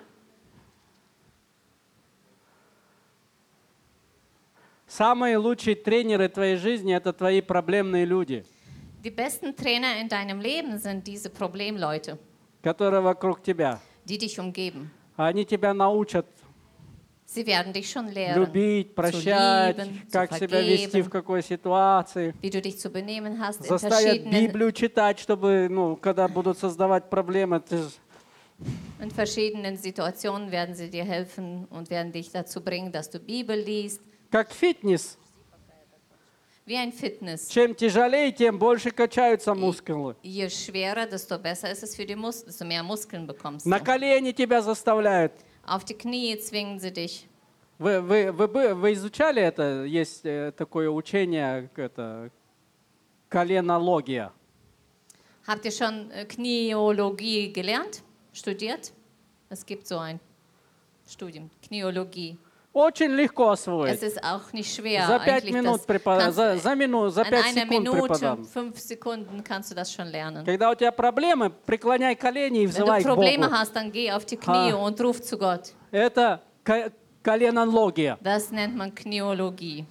Самые лучшие тренеры твоей жизни – это твои проблемные люди, Die besten Trainer in deinem Leben sind diese Problemleute, которые вокруг тебя. die dich umgeben. Они тебя научат Sie werden dich schon lehren, любить, прощать, lieben, zu как себя вести vergeben. в какой ситуации. wie du dich zu benehmen hast in Заставят verschiedenen, Библию читать, чтобы, когда будут создавать проблемы, in verschiedenen Situationen werden sie dir helfen und werden dich dazu bringen, dass du Bibel liest. как фитнес. Wie ein Fitness. Чем тяжелее, тем больше качаются мускулы. Je schwerer, desto besser ist es für die Muskeln, desto mehr Muskeln bekommst На du. колени тебя заставляют. Auf die Knie zwingen sie dich. Вы изучали это? Есть такое учение, коленология. Habt ihr schon Kniologie gelernt, studiert? Es gibt so ein Studium, Kniologie. Очень легко Es освоить. ist auch nicht schwer. За 5 eigentlich, минут das преподам, kannst- за an 5 einer секунд Minute, преподам. 5 Sekunden kannst du das schon lernen. Когда у тебя проблемы, преклоняй колени и Wenn du взывай к Probleme Богу. hast, dann geh auf die Knie und ruf zu Gott. Это коленология. Das nennt man Kniologie.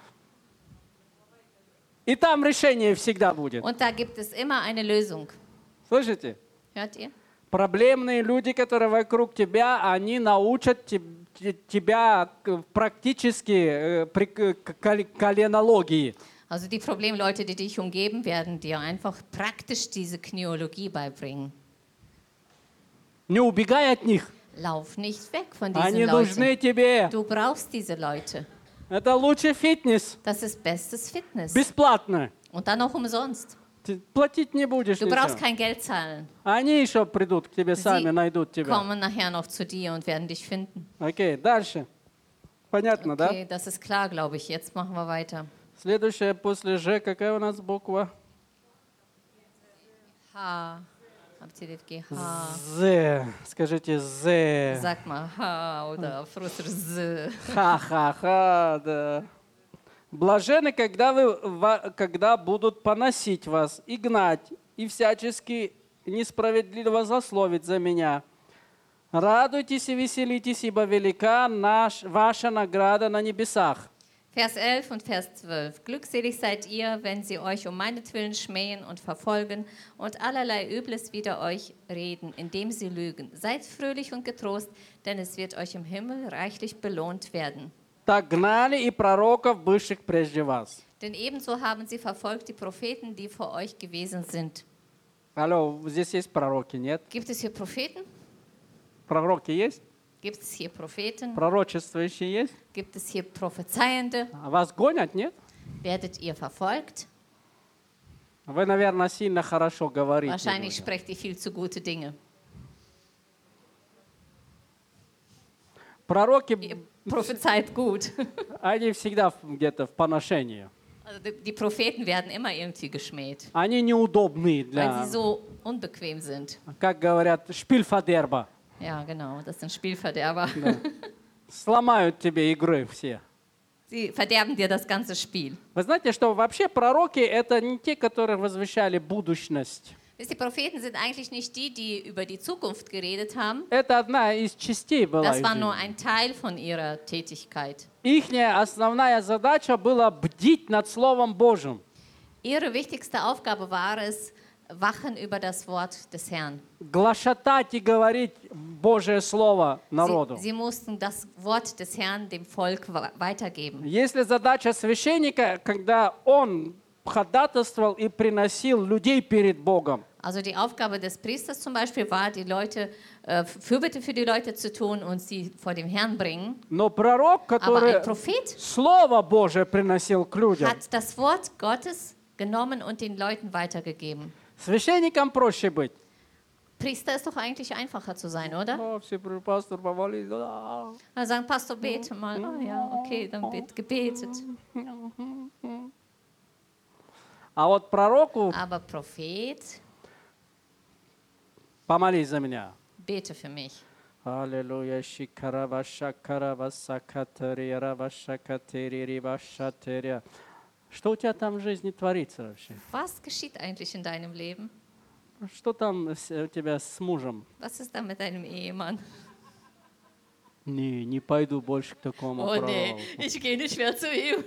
И там решение всегда будет. Und da gibt es immer eine Lösung. Слышите? Hört ihr? Проблемные люди, которые вокруг тебя, они научат тебя практически коленологии. Also die Problemleute, die dich umgeben, werden dir einfach praktisch diese Kniologie beibringen. Не убегай от них. Lauf nicht weg von Они diesen нужны Leuten. тебе. Du brauchst diese Leute. Это лучший фитнес. Das ist bestes Fitness. Бесплатно. Und dann noch umsonst. Ты платить не будешь. Du brauchst ничего. kein Geld zahlen. Они еще придут к тебе сами, Sie найдут тебя. kommen nachher noch zu dir und werden dich finden. Окей, дальше. Понятно, да? Okay, das ist klar, glaube ich. Jetzt machen wir weiter. Следующая после Ж, какая у нас буква? H. Habt ihr das G? H. З. Скажите З. Sag mal H oder auf Russisch Z. Ха-ха-ха, да. Блажены, когда будут поносить вас и гнать, и всячески несправедливо злословить за меня. Радуйтесь и веселитесь, ибо велика ваша награда на небесах. Vers 11 und Vers 12. Glückselig seid ihr, wenn sie euch um meinetwillen schmähen und verfolgen und allerlei Übles wider euch reden, indem sie lügen. Seid fröhlich und getrost, denn es wird euch im Himmel reichlich belohnt werden. Так гнали и пророков, бывших прежде вас. Denn ebenso haben sie verfolgt die Propheten, die vor euch gewesen sind. Алло, здесь есть пророки, нет? Gibt es hier Propheten? Пророки есть? Gibt es hier Propheten? Пророчествующие есть? Gibt es hier Prophezeiende? А вас гонят, нет? Werdet ihr verfolgt? Вы, наверное, сильно хорошо говорите. Wahrscheinlich sprecht ihr viel zu gute Dinge. Пророки, Ihr prophezeit gut. они всегда где-то в поношении. Also die Propheten werden immer irgendwie geschmäht, Они неудобны weil для, sie so unbequem sind. как говорят, шпильфадерба. Ja, genau, das sind Spielverderber. Сломают тебе игры все. Sie verderben dir das ganze Spiel. Вы знаете, что вообще пророки это не те, которые возвещали будущность. Die Propheten sind eigentlich nicht die, die über die Zukunft geredet haben. Это одна из частей была Das их war nur жизни. ein Teil von ihrer Tätigkeit. Ихняя основная задача была бдить над Словом Божьим. Ihre wichtigste Aufgabe war es, wachen über das Wort des Herrn. Глашатать и говорить Божье Слово народу. Sie mussten das Wort des Herrn dem Volk weitergeben. Если задача священника, когда он ходатайствовал и приносил людей перед Богом, Also die Aufgabe des Priesters zum Beispiel war, die Leute, Fürbitte für die Leute zu tun und sie vor dem Herrn bringen. но пророк, Aber который ein Prophet Слово Божие приносил к людям, hat das Wort Gottes genommen und den Leuten weitergegeben. священникам проще быть. Priester ist doch eigentlich einfacher zu sein, oder? О, все, пастор, помолись. Dann sagen, Pastor, bete mal. Ah ja, okay, dann wird gebetet. А вот пророку Aber Prophet, помолись за меня. bete für mich. Аллилуйя, шикарава, шакарава, сакатария, вашакатери, рибашатерия. Что у тебя там в жизни творится вообще? Was geschieht eigentlich in deinem Leben? Что там у тебя с мужем? Was ist da mit deinem Ehemann? Не пойду больше к такому Oh nee, пророку. ich gehe nicht mehr zu ihm.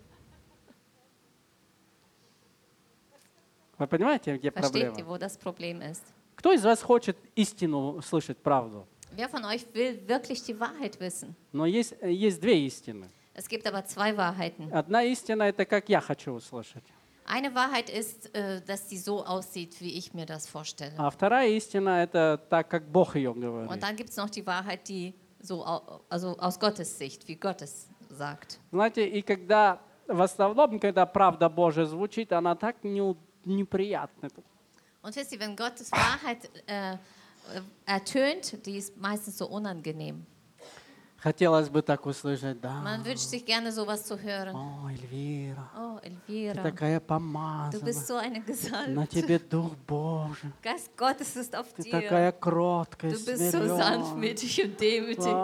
Вы понимаете, где Versteht проблема? ihr, wo das Problem ist? Кто из вас хочет истину слышать, правду? Wer von euch will wirklich die Wahrheit wissen? Но есть две истины. Es gibt aber zwei Wahrheiten. Одна истина – это как я хочу услышать. Eine Wahrheit ist, dass sie so aussieht, wie ich mir das vorstelle. А вторая истина – это так, как Бог ее Und говорит. dann gibt es noch die Wahrheit, die so also aus Gottes Sicht, wie Gott es sagt. Знаете, и когда, в основном, когда правда Божия звучит, она так неприятна. Und wisst ihr, wenn Gottes Wahrheit ertönt, die ist meistens so unangenehm. Хотелось бы так услышать, да. Man wünscht sich gerne sowas zu hören. О, Эльвира, Oh, ты Elvira, такая du помазана, bist so eine на Gesalbte. тебе Дух Божий, Geist Gottes ist auf ты dir. такая кроткая, Du bist so смиренная. sanftmütig und demütig.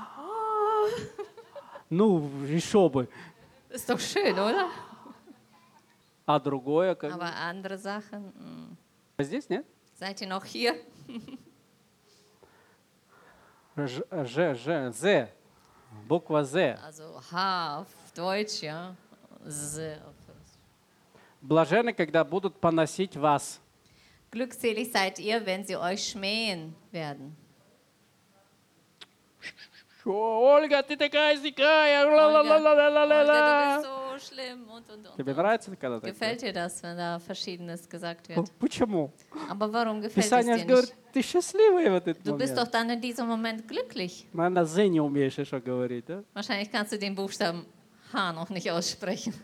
Ну, еще бы. Ist doch schön, oder? А другое, как Aber andere Sachen, здесь нет? seid ihr noch hier? З. Буква З. Also H auf Deutsch, ja. Блаженны, когда будут поносить вас. Glückselig seid ihr, wenn sie euch schmähen werden. Ольга, ты такая зикая. Olga, du bist so schlimm und. Тебе нравится, когда так? Gefällt dir das, wenn da Verschiedenes gesagt wird? Почему? Aber warum gefällt es Писание dir же говорит, nicht? ты счастливый в этот Du bist doch момент. dann in diesem Moment glücklich. Наверное, З не умеешь еще говорить, да? Wahrscheinlich kannst du den Buchstaben H noch nicht aussprechen.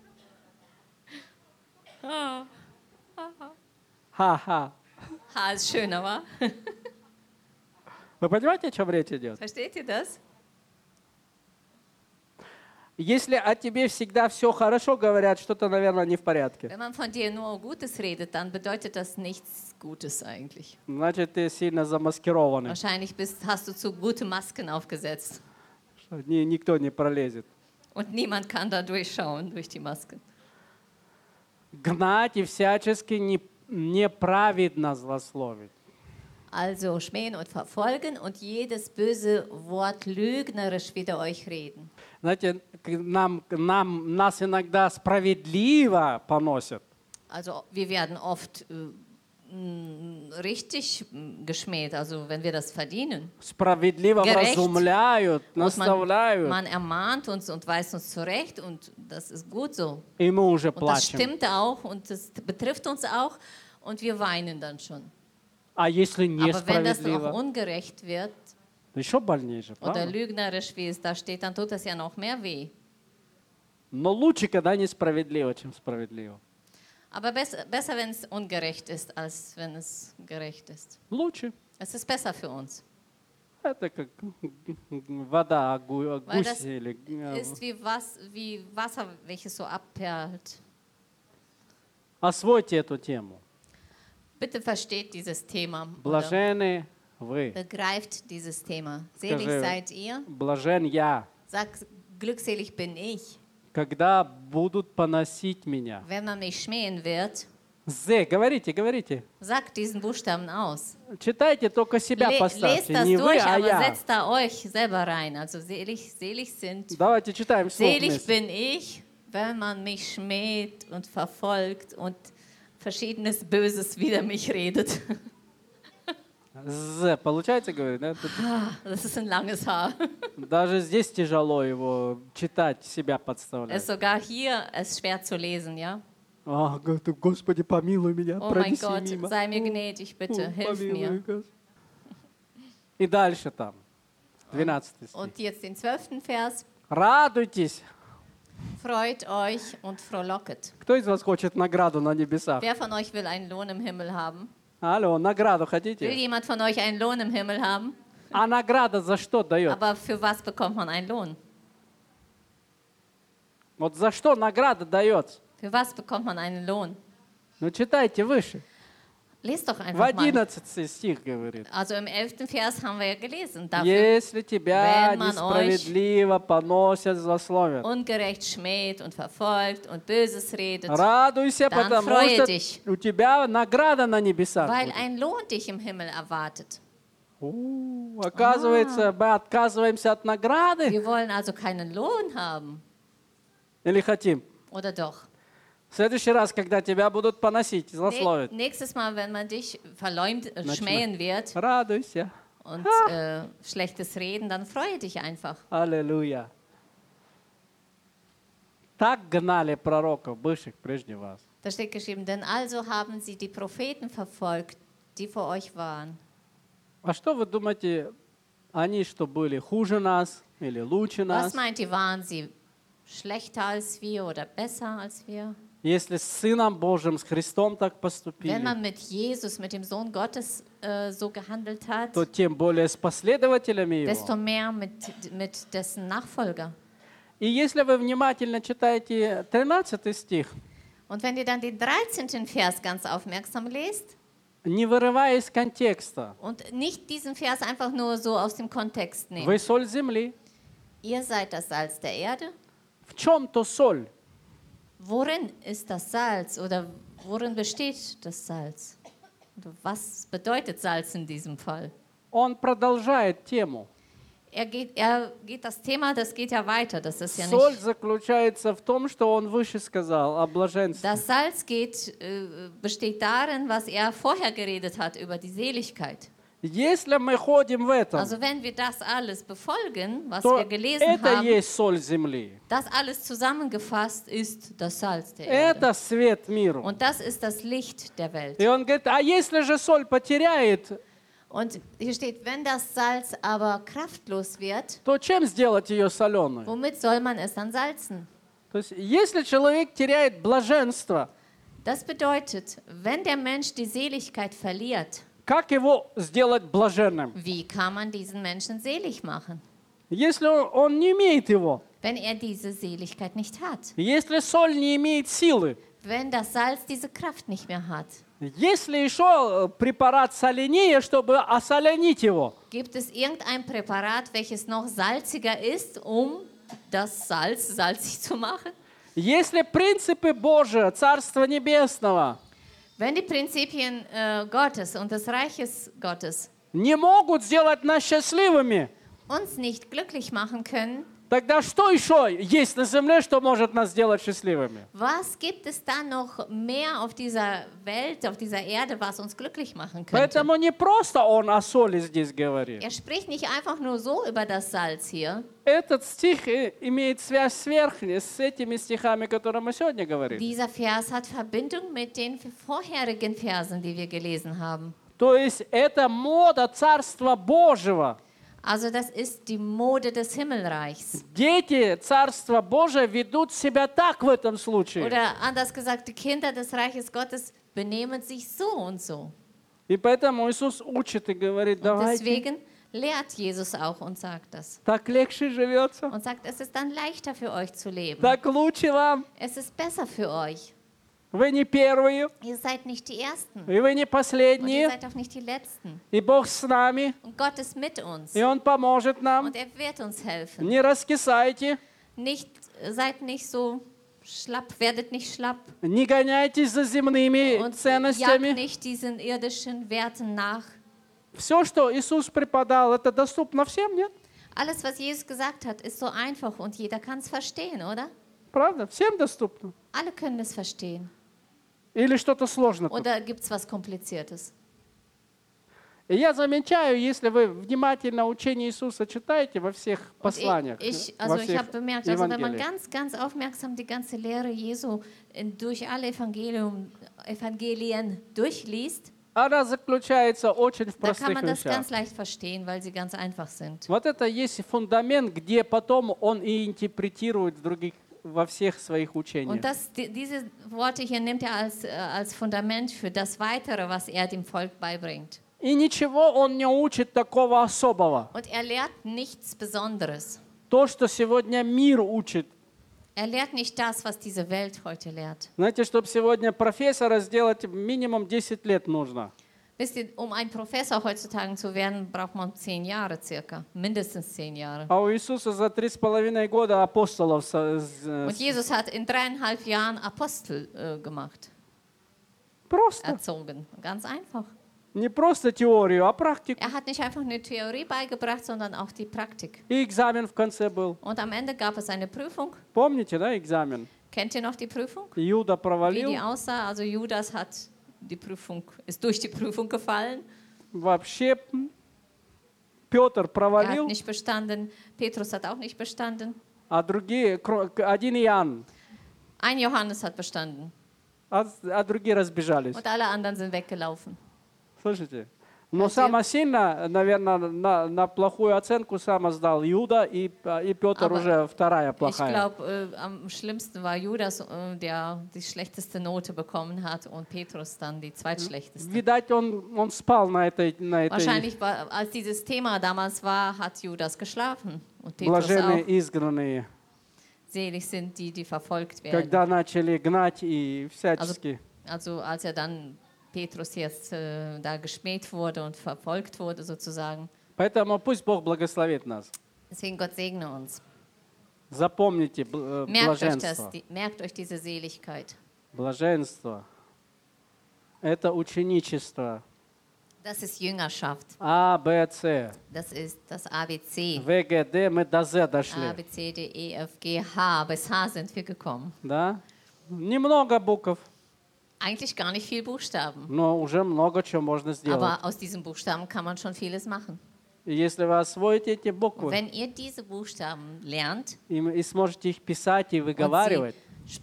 Ха-ха. H ist schöner, wa? Вы понимаете, о чем речь идет? Versteht ihr das? Если о тебе всегда все хорошо говорят, что-то, наверное, не в порядке. Wenn man von dir nur Gutes redet, dann bedeutet das nichts Gutes eigentlich. Значит, ты сильно замаскированный. Wahrscheinlich hast du zu gute Masken aufgesetzt. Что никто не пролезет. Und niemand kann da durchschauen durch die Masken. Гнать и всячески неправедно злословить. Also schmähen und verfolgen und jedes böse Wort lügnerisch wider euch reden. Знаете, нас иногда справедливо поносят. Also wir werden oft richtig geschmäht, also wenn wir das verdienen. Справедливо Gerecht. вразумляют, Und наставляют. man ermahnt uns und weist uns zurecht und das ist gut so. И мы уже Und das плачем. stimmt auch und das betrifft uns auch und wir weinen dann schon. А если Aber wenn das noch несправедливо, ungerecht wird еще больнее же, oder правда? lügnerisch, wie es da steht, dann tut das ja noch mehr weh. Но лучше, когда несправедливо, чем справедливо. Aber besser, wenn es ungerecht ist, als wenn es gerecht ist. Лучше. Es ist besser für uns. Это как вода, Weil das гусь или... ist wie Wasser, welches so abperlt. Освойте эту тему. Bitte versteht dieses Thema. Oder Блажены вы. begreift dieses Thema. Selig Скажи, seid ihr. блажен я, Sag, glückselig bin ich. когда будут поносить меня. Wenn man mich schmähen wird, Говорите, говорите. sagt diesen Buchstaben aus. Читайте, только себя Lest поставьте. das Не вы, durch, а aber я. setzt da euch selber rein. Also selig sind. Давайте читаем вслух Selig вместе. bin ich, wenn man mich schmäht und verfolgt und verschiedenes Böses wider mich redet. Получается, говорит, да? Das ist ein langes Haar. Даже здесь тяжело его читать, себя Es подставлять. ist sogar hier ist schwer zu lesen, ja? Господи, помилуй меня, Oh mein пронеси Gott, мимо. sei mir gnädig, bitte, hilf Помилуй, mir. Господи. И дальше там, 12 стих. Und jetzt den 12. Vers. Радуйтесь. Freut euch und frohlocket. Кто из вас хочет награду на небесах? Wer von euch will einen Lohn im Himmel haben? Алло, награду Will хотите? jemand von euch einen Lohn im Himmel haben? А награда за что дает? Aber für was bekommt man einen Lohn? Вот за что награда дается? Für was bekommt man einen Lohn? Ну читайте выше. Lest doch В einfach mal. 11 стих говорит. Also im 11. Vers haben wir ja gelesen. Dafür Если тебя wenn man несправедливо поносят, злословят, ungerecht schmäht und verfolgt und Böses redet, радуйся, Dann потому freue что dich. у тебя награда на небесах. weil будет. ein Lohn dich im Himmel erwartet. Оказывается, мы отказываемся от награды Wir wollen also keinen Lohn haben. или хотим? Oder doch? В следующий раз, когда тебя будут поносить, злословить, Nächstes Mal, wenn man dich verleumd, schmähen wird радуйся. und schlechtes Reden, dann freue dich einfach. Аллилуйя. Так гнали пророков, бывших прежде вас. Da steht geschrieben, denn also haben sie die Propheten verfolgt, die vor euch waren. А что вы думаете, они что были хуже нас или лучше Was нас? meint ihr, waren sie schlechter als wir oder besser als wir? Если с Сыном Божьим, с Христом так Wenn поступили, man mit Jesus, mit dem Sohn Gottes so gehandelt hat, то тем более с последователями desto Его. mehr mit dessen Nachfolger. И если вы внимательно читаете 13 стих, Und wenn ihr dann den 13. Vers ganz aufmerksam lest не вырывая из контекста, und nicht diesen Vers einfach nur so aus dem Kontext вы nehmt. соль земли. Ihr seid das Salz der Erde. В чем-то соль? Worin ist das Salz oder worin besteht das Salz? Oder was bedeutet Salz in diesem Fall? Он продолжает тему. Er geht das Thema, das geht ja weiter. Das ist ja Соль nicht. заключается в том, что он выше сказал о блаженстве. Das Salz besteht darin, was er vorher geredet hat über die Seligkeit. Если мы ходим в этом, Also wenn wir das alles befolgen, was то wir gelesen это haben, есть соль земли. das alles zusammengefasst ist das Salz der Это Erde. свет миру. Und das ist das Licht der Welt. И он говорит, а если же соль потеряет, Und hier steht, wenn das Salz aber kraftlos wird, то чем сделать ее соленой? womit soll man es dann salzen? То есть, если человек теряет блаженство, Das bedeutet, wenn der Mensch die Seligkeit verliert, как его сделать блаженным? wie kann man diesen Menschen selig machen, Если он не имеет его, wenn er diese Seligkeit nicht hat? если соль не имеет силы, Wenn das Salz diese Kraft nicht mehr hat? есть ли еще препарат соленее, чтобы осоленить его? Gibt es irgendein Präparat, welches noch salziger ist, um das Salz salzig zu machen? Если принципы Божии, Царства Небесного Wenn die Prinzipien Gottes und des Reiches Gottes не могут сделать нас счастливыми, uns nicht glücklich machen können, Тогда что еще есть на земле, что может нас сделать счастливыми? Was gibt es dann noch mehr auf dieser Welt, auf dieser Erde, was uns glücklich machen könnte? Поэтому не просто он о соли здесь говорит. Er spricht nicht einfach nur so über das Salz hier. Этот стих имеет связь с этими стихами, которые мы сегодня говорили. Dieser Vers hat Verbindung mit den vorherigen Versen, die wir gelesen haben. То есть это мода Царства Божьего. Also das ist die Mode des Himmelreichs. Дети Царства Божия ведут себя так в этом случае. Oder anders gesagt, die Kinder des Reiches Gottes benehmen sich so und so. И поэтому Иисус учит и говорит, давайте. Deswegen lehrt Jesus auch und sagt das. Так легче живется. Und sagt, es ist dann leichter für euch zu leben. Так лучше вам. Es ist besser für euch. Вы не первые, Ihr seid nicht die Ersten. и вы не Und ihr последние. seid auch nicht die Letzten. И Бог с нами, Und Gott ist mit uns. и Он поможет нам. Und er wird uns helfen. Не раскисайте, Seid nicht so schlapp, werdet nicht schlapp. не гоняйтесь за земными Und jagt ценностями. nicht diesen irdischen Werten nach. Все, что Иисус преподал, это доступно всем, нет? Alles, was Jesus gesagt hat, ist so einfach und jeder kann es verstehen, oder? Правда? Всем доступно. Alle können es verstehen. Или что-то сложно тут? Oder gibt es was Kompliziertes? И я замечаю, если вы внимательно учение Иисуса читаете во всех Und посланиях, ich во habe всех bemerkt, also wenn man Евангелиях, ganz aufmerksam die ganze Lehre Jesu durch alle Evangelien durchliest, она заключается очень в da kann простых man das вещах. ganz leicht verstehen, weil sie ganz einfach sind. Вот это есть фундамент, где потом он и интерпретирует в других, во всех своих учениях. Und diese Worte hier nimmt er als Fundament für das Weitere, was er dem Volk beibringt. И ничего он не учит такого особого. Und er lehrt nichts Besonderes. То, что сегодня мир учит. Er lehrt nicht das, was diese Welt heute lehrt. Знаете, чтобы сегодня профессора сделать, минимум 10 лет нужно. Wisst ihr, um ein Professor heutzutage zu werden, braucht man 10 Jahre circa, mindestens 10 Jahre. А у Иисуса за 3,5 года апостолов. Und Jesus hat in 3,5 Jahren Apostel gemacht, Просто. erzogen. Ganz einfach. Не просто теорию, а практику. Er hat nicht einfach eine Theorie beigebracht, sondern auch die Praktik. И экзамен в конце был. Und am Ende gab es eine Prüfung. Помните, да, экзамен? Kennt ihr noch die Prüfung? Иуда Wie провалил. die aussah? Also Judas ist durch die Prüfung gefallen. Вообще Петр Er hat провалил, nicht bestanden. Petrus hat auch nicht bestanden. а другие, один Иоанн, Ein Johannes hat bestanden. а другие разбежались. Und alle anderen sind weggelaufen. Слышите? Но самое сильно, наверное, на плохую оценку сам сдал Иуда, и Петр Aber уже вторая Ich плохая. glaube, am schlimmsten war Judas, der die schlechteste Note bekommen hat, und Petrus dann die zweitschlechteste. Видать, он спал на этой Wahrscheinlich, als dieses Thema damals war, hat Judas geschlafen und Petrus блаженные auch. изгнанные, Selig sind die, die verfolgt werden. когда начали гнать и всячески. Also als er dann Petrus jetzt da geschmäht wurde und verfolgt wurde sozusagen. Поэтому пусть Бог благословит нас. Deswegen Gott segne uns. Запомните блаженство. Merkt euch diese Seligkeit. Блаженство – это ученичество. Das ist Jüngerschaft. А, Б, С. Das ist das ABC. В, Г, Д мы до З A, дошли. B, C, D, E, F, G, H. Bis H sind wir gekommen. Да? Немного букв, Eigentlich gar nicht viel Buchstaben. но уже много чего можно сделать. Aber aus diesen Buchstaben kann man schon vieles machen. И если вы освоите эти Und буквы wenn ihr diese Buchstaben lernt и сможете их писать и und выговаривать,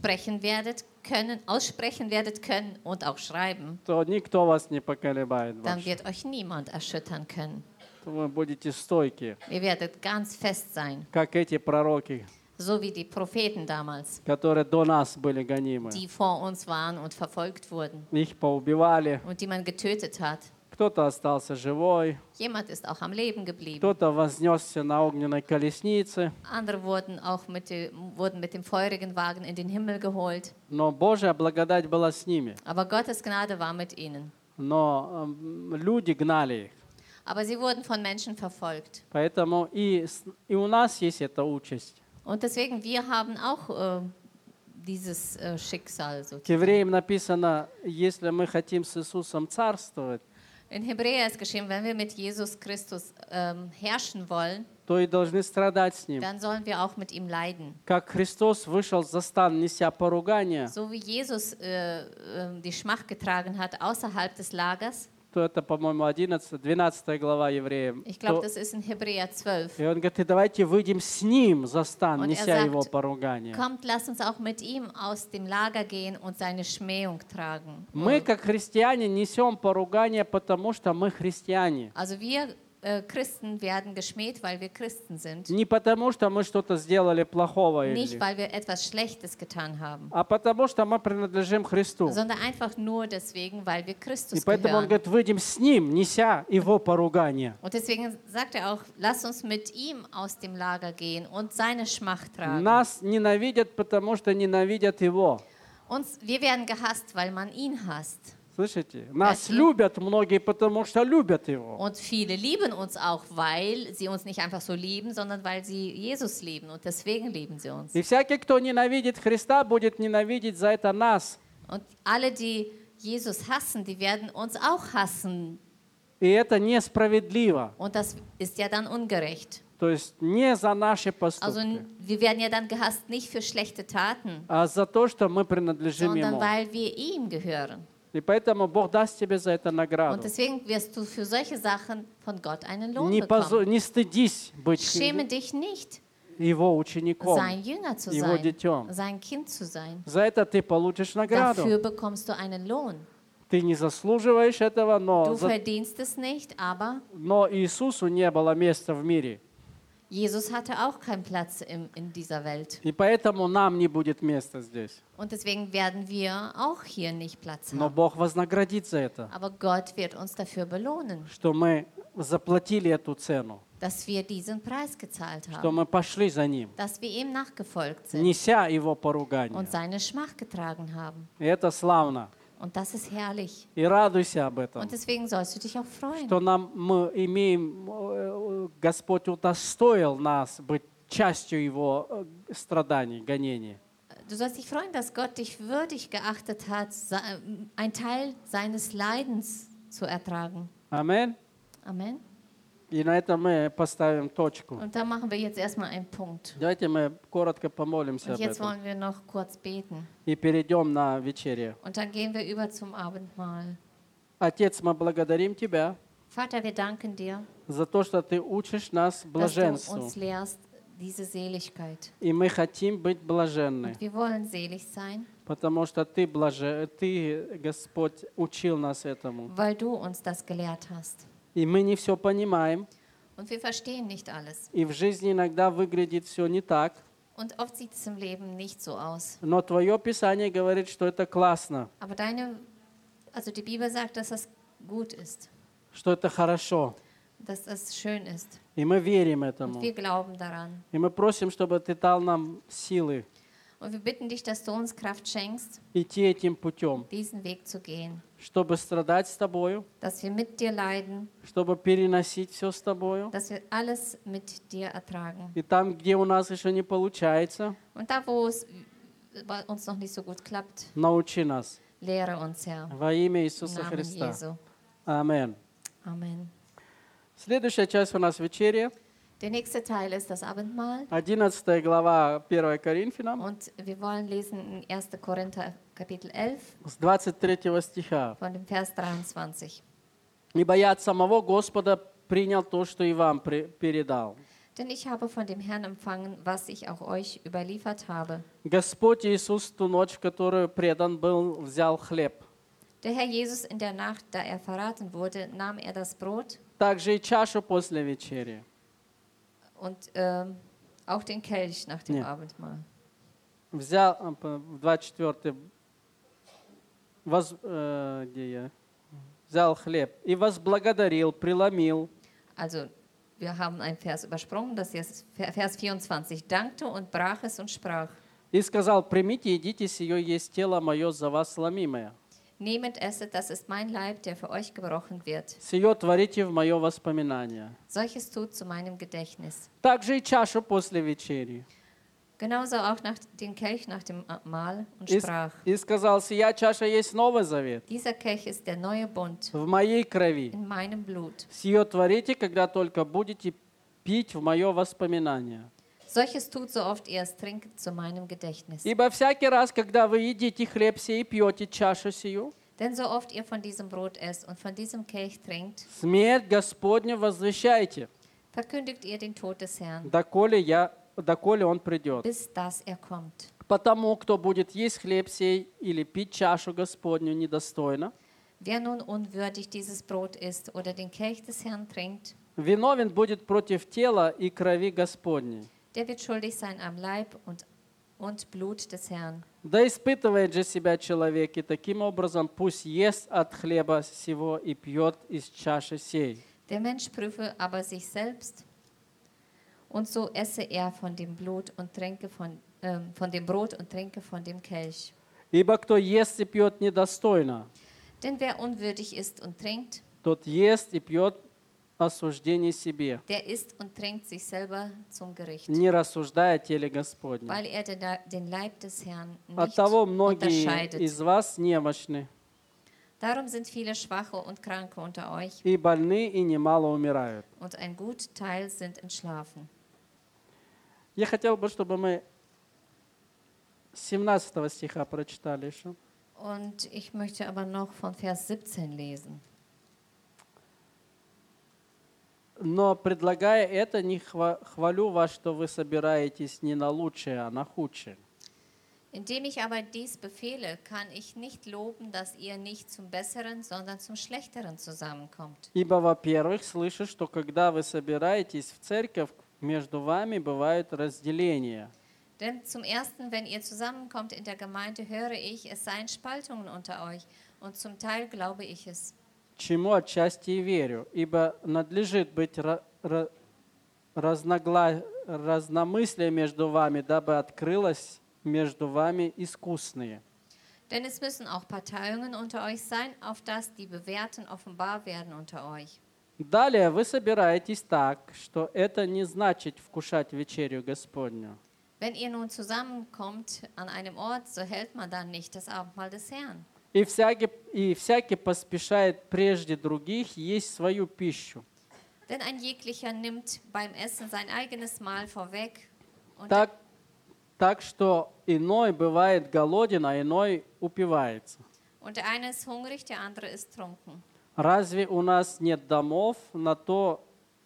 aussprechen werdet können und auch schreiben, то никто вас не поколебает dann вообще. wird euch niemand erschüttern können. Вы будете стойки, Ihr werdet ganz fest sein, как эти пророки, so wie die Propheten damals, которые до нас были гонимы. die vor uns waren und verfolgt wurden Их поубивали, und die man getötet hat. кто-то остался живой, Jemand ist auch am Leben geblieben. кто-то вознесся на огненной колеснице. Andere wurden mit dem feurigen Wagen in den Himmel geholt. Но Божья благодать была с ними. Aber Gottes Gnade war mit ihnen. Но люди гнали их. Aber sie wurden von Menschen verfolgt. Поэтому и у нас есть эта участь. Und deswegen, wir haben auch dieses Schicksal. К евреям написано, если мы хотим с Иисусом царствовать, In Hebräer ist geschrieben, wenn wir mit Jesus Christus herrschen wollen, то и должны страдать с Ним. dann sollen wir auch mit ihm leiden. Как Христос вышел за стан, неся поругание, So wie Jesus die Schmach getragen hat außerhalb des Lagers, то это, по-моему, 12 глава Евреям. ich glaube, das ist in Hebräer 12. И он говорит, и давайте выйдем с Ним за стан, Und неся Его sagt, поругание. kommt, lasst uns auch mit ihm aus dem Lager gehen und seine Schmähung tragen. Мы, как христиане, несем поругание, потому что мы христиане. Also wir Christen werden geschmäht, weil wir Christen sind. Не потому, что мы что-то сделали плохого, Nicht, weil wir etwas Schlechtes getan haben, а потому, что мы принадлежим Христу. sondern einfach nur deswegen, weil wir И Christus поэтому он gehören. говорит, выйдем с Ним, неся Его поругание. Und deswegen sagt er auch, lasst uns mit ihm aus dem Lager gehen und seine Schmach tragen. Нас ненавидят, потому что ненавидят Его. Wir werden gehasst, weil man ihn hasst. Слышите? Нас Merci. любят многие, потому что любят Его. Und viele lieben uns auch, weil sie uns nicht einfach so lieben, sondern weil sie Jesus lieben. Und deswegen lieben sie uns. И всякий, кто ненавидит Христа, будет ненавидеть за это нас. Und alle, die Jesus hassen, die werden uns auch hassen. И это несправедливо. Und das ist ja dann ungerecht. То есть не за наши Also поступки, wir werden ja dann gehasst nicht für schlechte Taten, а за то, что мы принадлежим sondern Ему. weil wir ihm gehören. И поэтому Бог даст тебе за это Und награду. deswegen wirst du für solche Sachen von Gott einen Lohn Не bekommen. стыдись быть Schäme dich nicht, Его учеником, sein Jünger zu Его sein, детем. sein Kind zu sein. За это ты получишь награду. Dafür bekommst du einen Lohn. Ты не заслуживаешь этого, Du verdienst es nicht, aber но Иисусу не было места в мире. Jesus hatte auch keinen Platz in dieser Welt. И поэтому нам не будет места здесь. Und deswegen werden wir auch hier nicht Platz Но haben. Бог вознаградит за это, Aber Gott wird uns dafür belohnen, что мы заплатили эту цену, dass wir diesen Preis gezahlt что haben, мы пошли за Ним, dass wir ihm nachgefolgt sind неся Его поругание. und seine Schmach getragen haben. И это славно. Und das ist herrlich. И радуйся об этом, Und deswegen sollst du dich auch freuen. что мы имеем, Господь удостоил нас быть частью Его страданий, гонений. Du sollst dich freuen, dass Gott dich würdig geachtet hat, ein Teil seines Leidens zu ertragen. Аминь. Amen. И на этом мы поставим точку. Und da machen wir jetzt erstmal einen Punkt. Давайте мы коротко помолимся Und об jetzt этом wollen wir noch kurz beten. и перейдем на вечерю. Und dann gehen wir über zum Abendmahl. Отец, мы благодарим Тебя Vater, wir danken dir, за то, что Ты учишь нас dass du блаженству. uns lehrst diese Seligkeit. И мы хотим быть блаженны, Und wir wollen selig sein, потому что Ты, Господь, учил нас этому. weil du uns das gelehrt hast. И мы не все понимаем, Und wir verstehen nicht alles. и в жизни иногда выглядит все не так, Und oft sieht es im Leben nicht so aus. но Твое Писание говорит, что это классно, Aber die Bibel sagt, dass das gut ist, что это хорошо. dass das schön ist. И мы верим Und этому. wir glauben daran. И мы просим, чтобы Ты дал нам силы Und wir bitten dich, dass du uns Kraft schenkst, идти этим путем, diesen Weg zu gehen. чтобы страдать с Тобою, Dass wir mit dir leiden, чтобы переносить все с Тобою. dass wir alles mit dir ertragen. И там, где у нас еще не получается, Und da, wo es bei uns noch nicht so gut klappt, научи нас. lehre uns, Herr. Во имя Im Иисуса Namen Христа. Jesu. Аминь. Amen. Следующая часть у нас вечеря. Der nächste Teil ist das Abendmahl. 11 глава 1 Коринфянам Und wir wollen lesen in 1. Korinther Kapitel 11 с 23 стиха. von dem Vers 23. «Ибо я от самого Господа принял то, что и вам передал. Denn ich habe von dem Herrn empfangen, was ich auch euch überliefert habe. Господь Иисус в ту ночь, в которую предан был, взял хлеб. Der Herr Jesus in der Nacht, da er verraten wurde, nahm er das Brot Также и чашу после вечери. und auch den Kelch nach dem Ja. Abendmahl. Взял, 24, где я? Взял хлеб и возблагодарил, преломил. Also, wir haben einen Vers übersprungen, das ist Vers 24. Dankte und brach es und sprach: И сказал, примите, едите, сие есть тело мое за вас сломимое. Nehmet, esset, das ist mein Leib, der für euch gebrochen wird. Сие творите в мое воспоминание. Solches tut zu meinem Gedächtnis. Также и чашу после вечери. Genauso auch den Kelch nach dem Mahl und И, sprach: и сказал, сия чаша есть Новый Завет Dieser Kelch ist der neue Bund в моей крови. in meinem Blut. Сие творите, когда только будете пить в мое воспоминание. Solches tut so oft ihr es trinkt zu meinem Gedächtnis. Ибо всякий раз, когда вы едите хлеб сей и пьете чашу сию, Denn so oft ihr von diesem Brot esst und von diesem Kelch trinkt, смерть Господня возвещайте, verkündigt ihr den Tod des Herrn, доколе Он придет. bis dass er kommt. Потому, кто будет есть хлеб сей или пить чашу Господню недостойно, Wer nun unwürdig dieses Brot isst oder den Kelch des Herrn trinkt, виновен будет против тела и крови Господней. der wird schuldig sein am Leib und Blut des Herrn. Да испытывает же себя человек, и таким образом пусть ест от хлеба сего и пьет из чаши сей. Der Mensch prüfe aber sich selbst, und so esse er von dem Blut und trinke von dem Brot und trinke von dem Kelch. Ибо кто ест и пьет недостойно, Denn wer unwürdig isst und trinkt, тот ест и пьет осуждение себе, der isst und trinkt sich selber zum Gericht, не рассуждая о теле Господнем. weil er den Leib des Herrn nicht Оттого многие unterscheidet. из вас немощны, Darum sind viele Schwache und Kranke unter euch, и больны, и немало умирают. und ein gut Teil sind entschlafen. Я хотел бы, чтобы мы 17 стиха прочитали еще. Und ich möchte aber noch von Vers 17 lesen. Но предлагая это, не хвалю вас, что вы собираетесь не на лучшее, а на худшее. Indem ich aber dies befehle, kann ich nicht loben, dass ihr nicht zum Besseren, sondern zum Schlechteren zusammenkommt. Ибо, во-первых, слышу, что когда вы собираетесь в церковь, между вами бывают разделения. Denn zum Ersten, wenn ihr zusammenkommt in der Gemeinde, höre ich, es seien Spaltungen unter euch, und zum Teil glaube ich es. Чему отчасти и верю, ибо надлежит быть разномыслие между вами, дабы открылось между вами искусные. Denn es müssen auch Parteiungen unter euch sein, auf dass die Bewährten offenbar werden unter euch. Далее вы собираетесь так, что это не значит вкушать вечерю Господню. Wenn ihr nun zusammenkommt an einem Ort, so hält man dann nicht das Abendmahl des Herrn. И всякий поспешает прежде других есть свою пищу. Denn ein jeglicher nimmt beim Essen sein eigenes Mahl vorweg. Und Так что иной бывает голоден, а иной упивается. der eine ist hungrig, der andere ist trunken. Разве у нас нет домов на то,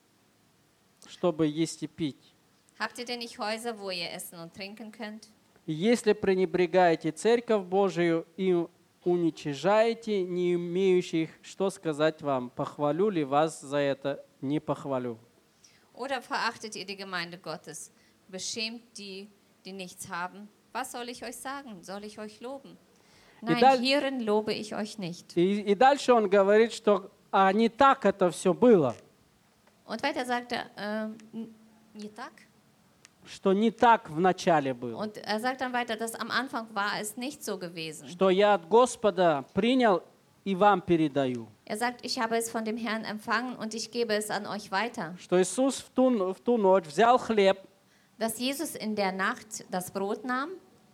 чтобы есть и пить? Habt ihr denn nicht Häuser, wo ihr essen und trinken könnt? Если пренебрегаете Церковь Божию и уничижаете не имеющих, что сказать вам? Похвалю ли вас за это? Не похвалю. Oder verachtet ihr die Gemeinde Gottes? Beschämt die, die nichts haben? Was soll ich euch sagen? Soll ich euch loben? Nein, hierin lobe ich euch nicht. И дальше он говорит, что не так это все было. Und weiter sagt er, nicht так? Что не так в начале было. Und er sagt dann weiter, dass am Anfang war es nicht so gewesen. Что я от Господа принял и вам передаю. Er sagt, ich habe es von dem Herrn empfangen und ich gebe es an euch weiter. Что Иисус в ту ночь взял хлеб, Dass Jesus in der Nacht das Brot nahm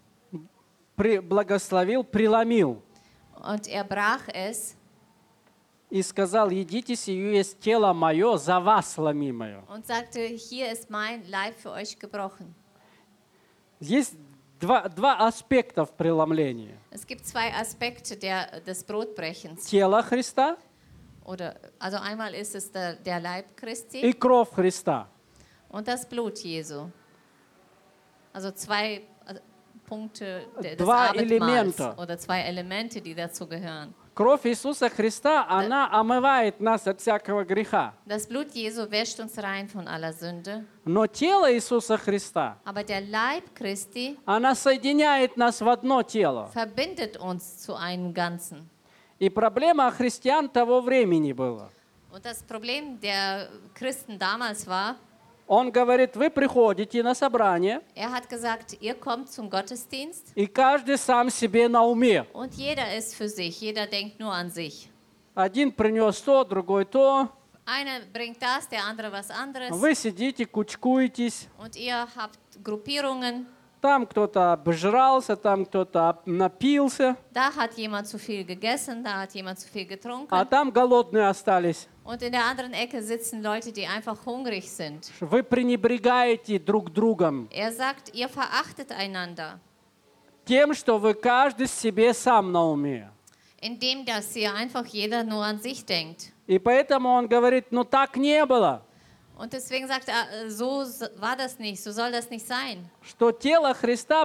благословил, преломил und er brach es и сказал: «Едите сию, есть тело мое, за вас ломимое». und sagte, hier ist mein Leib für euch gebrochen. Есть два аспекта в преломлении. Es gibt zwei Aspekte des Brotbrechens. Тело Христа Also einmal ist es der Leib Christi и кровь Христа. und das Blut Jesu. Also zwei Punkte des Два Abendmahls элемента. oder zwei Elemente, die dazu gehören. Кровь Иисуса Христа, она омывает нас от всякого греха. Das Blut Jesu wäscht uns rein von aller Sünde. Но тело Иисуса Христа, Aber der Leib Christi она соединяет нас в одно тело. verbindet uns zu einem Ganzen. И проблема христиан того времени была. Und das Problem der Christen damals war, Он говорит: вы приходите на собрание, er hat gesagt, ihr kommt zum Gottesdienst и каждый сам себе на уме. und jeder ist für sich, jeder denkt nur an sich. Один принес то, другой то. Einer bringt das, der andere was anderes. Вы сидите, кучкуетесь. Und ihr habt Gruppierungen. Там кто-то обжрался, там кто-то напился, Da hat jemand zu viel gegessen, da hat jemand zu viel а getrunken. там голодные остались. Und in der anderen Ecke sitzen Leute, die einfach hungrig sind. Вы пренебрегаете друг другом Er sagt, ihr verachtet einander, тем, что вы каждый себе сам на уме. indem dass ihr einfach jeder nur an sich denkt. И поэтому он говорит, ну так не было, Und deswegen sagt er, so war das nicht, so soll das nicht sein. что тело Христа,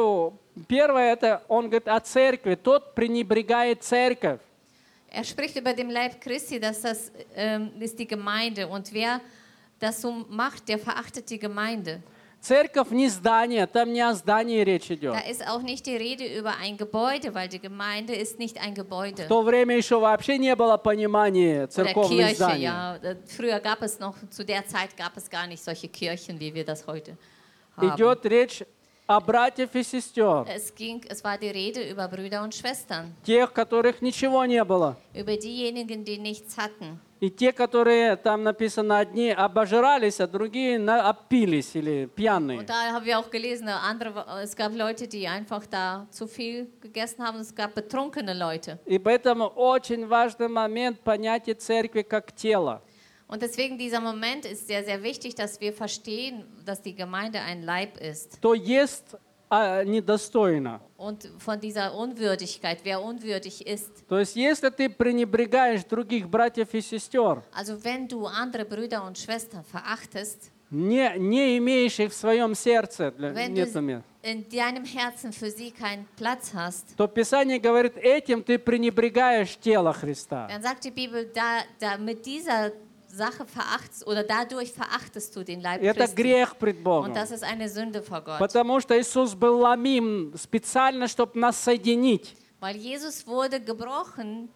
первое это, он говорит о церкви, тот пренебрегает церковь. Er spricht über den Leib Christi, dass das ist die Gemeinde. Und wer das so macht, der verachtet die Gemeinde. Церковь не здание, там не о здании речь идет. Da ist auch nicht die Rede über ein Gebäude, weil die Gemeinde ist nicht ein Gebäude. В то время еще вообще не было понимания Oder церковных Kirche, зданий. ja. Früher gab es noch, zu der Zeit gab es gar nicht solche Kirchen, wie wir das heute haben. Идет речь о братьев и сестер, Es war die Rede über Brüder und Schwestern, тех, которых ничего не было. über diejenigen, die nichts hatten. И те, которые, там написано, одни обожрались, а другие опились или пьяные. Und da haben wir auch gelesen, es gab Leute, die einfach da zu viel gegessen haben, es gab betrunkene Leute. И поэтому очень важный момент понятия церкви как тела. Und deswegen dieser Moment ist sehr, sehr wichtig, dass wir verstehen, dass die Gemeinde ein Leib ist. Кто ест недостойно. Und von dieser Unwürdigkeit, wer unwürdig ist. То есть, если ты пренебрегаешь других братьев и сестер, Also wenn du andere Brüder und Schwestern verachtest, не имеешь их в своем сердце, wenn нет du места, in deinem Herzen für sie keinen Platz hast, то Писание говорит, этим ты пренебрегаешь тело Христа. dann sagt die Bibel, mit dieser Sache verachtest oder dadurch verachtest du den Leib Это Christi. грех пред Und Богом. das ist eine Sünde vor Gott. Потому что Иисус был ломим специально, чтобы нас соединить. Weil Jesus wurde gebrochen,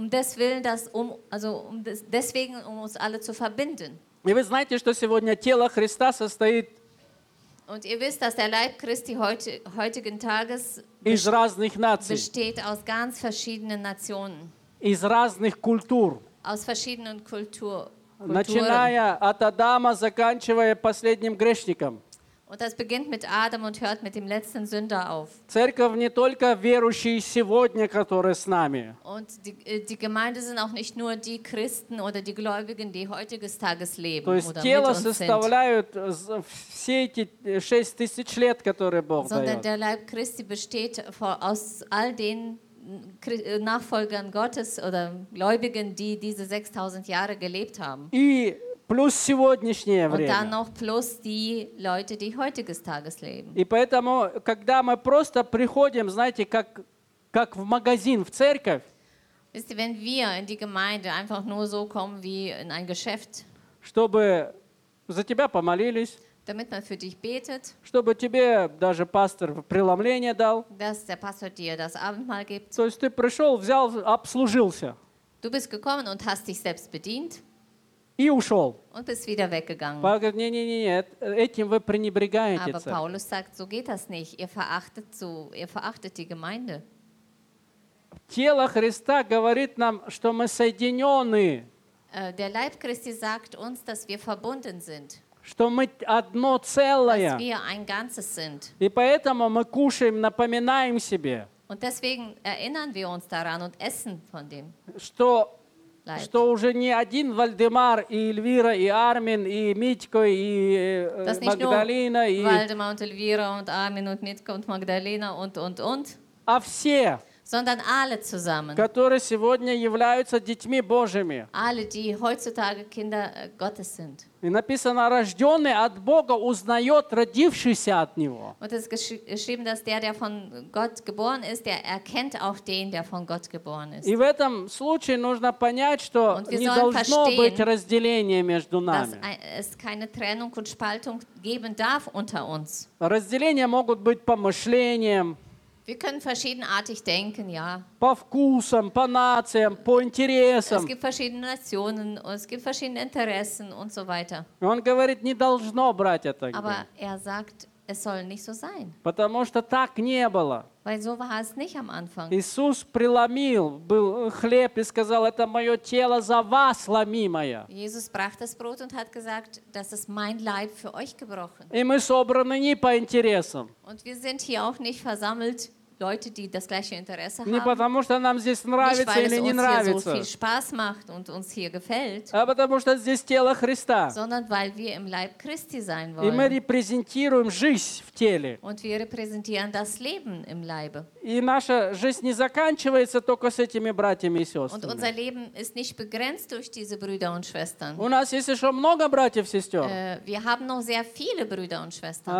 deswegen, um uns alle zu verbinden. И вы знаете, что сегодня тело Христа состоит Und ihr wisst, dass der Leib Christi heutigen Tages из разных наций, besteht aus ganz verschiedenen Nationen, из разных культур. aus verschiedenen Kulturen. Начиная от Адама, заканчивая последним грешником. Und das beginnt mit Adam und hört mit dem letzten Sünder auf. Церковь не только верующие сегодня, которые с нами. Und die Gemeinde sind auch nicht nur die Christen oder die Gläubigen, die heutiges Tages leben То есть oder mit тело uns sind, составляют все эти 6000 лет, которые Бог sondern дает. der Leib Christi besteht aus all den Nachfolgern Gottes oder Gläubigen, die diese 6000 Jahre gelebt haben. И плюс сегодняшнее Und dann время. noch plus die Leute, die heutiges Tages leben. И поэтому, когда мы просто приходим, знаете, как в магазин, в церковь, Wisst ihr, wenn wir in die Gemeinde einfach nur so kommen wie in ein Geschäft, чтобы за тебя помолились, damit man für dich betet, чтобы тебе даже пастор преломление дал. dass der Pastor dir das Abendmahl gibt. То есть ты пришел, взял, обслужился Du bist gekommen und hast dich selbst bedient и ушел. und bist wieder weggegangen. Павел говорит, не-не-не, этим вы пренебрегаете Aber церковь. Paulus sagt, so geht das nicht. Ihr verachtet die Gemeinde. Тело Христа говорит нам, что мы соединены, Der Leib Christi sagt uns, dass wir verbunden sind, что мы одно dass целое. wir ein Ganzes sind. И поэтому мы кушаем, напоминаем себе, Und deswegen erinnern wir uns daran und essen von dem что Leib. уже не один Вальдемар, и Эльвира, и Армин, и Митько, и Dass nicht nur Магдалина, Waldemar und Elvira und Armin und Mitka und Magdalena und, а все, sondern alle zusammen. которые сегодня являются детьми Божьими. Alle, die heutzutage Kinder Gottes sind. И написано, рожденный от Бога узнает родившийся от Него. Und es ist geschrieben, dass der von Gott geboren ist, der erkennt auch den, der von Gott geboren ist. И в этом случае нужно понять, что Und wir не sollen должно verstehen, быть разделения между Dass нами. es keine Trennung und Spaltung geben darf unter uns. Разделения могут быть по мышлениям, Wir können verschiedenartig denken, ja. по вкусам, по нациям, по Es интересам. gibt verschiedene Nationen, es gibt verschiedene Interessen und so weiter. И он говорит, не должно брать это. Aber er sagt, es soll nicht so sein. Потому что так не было. Weil so war es nicht am Anfang. Иисус преломил хлеб и сказал, это мое тело за вас ломимое. Jesus brach das Brot und hat gesagt, das ist mein Leib für euch gebrochen. И мы собраны не по интересам. Und wir sind hier auch nicht versammelt, Leute, die das gleiche Interesse Не haben. потому что нам здесь Nicht, нравится weil es или не uns hier so нравится, viel Spaß macht und uns hier gefällt, а потому что здесь тело Христа. sondern weil wir im Leib Christi sein И мы wollen. репрезентируем жизнь в теле. Und wir repräsentieren das Leben im Leibe. И наша жизнь не заканчивается только с этими братьями и Und unser сестрами. Leben ist nicht begrenzt durch diese Brüder und Schwestern. У нас есть еще много братьев и сестер. Wir haben noch sehr viele Brüder und Schwestern.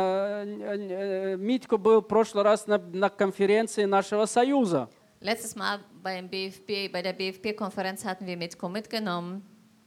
Митько был в прошлый раз на конференции нашего союза. Letztes Mal bei der BFP-Konferenz hatten wir Mitko mitgenommen.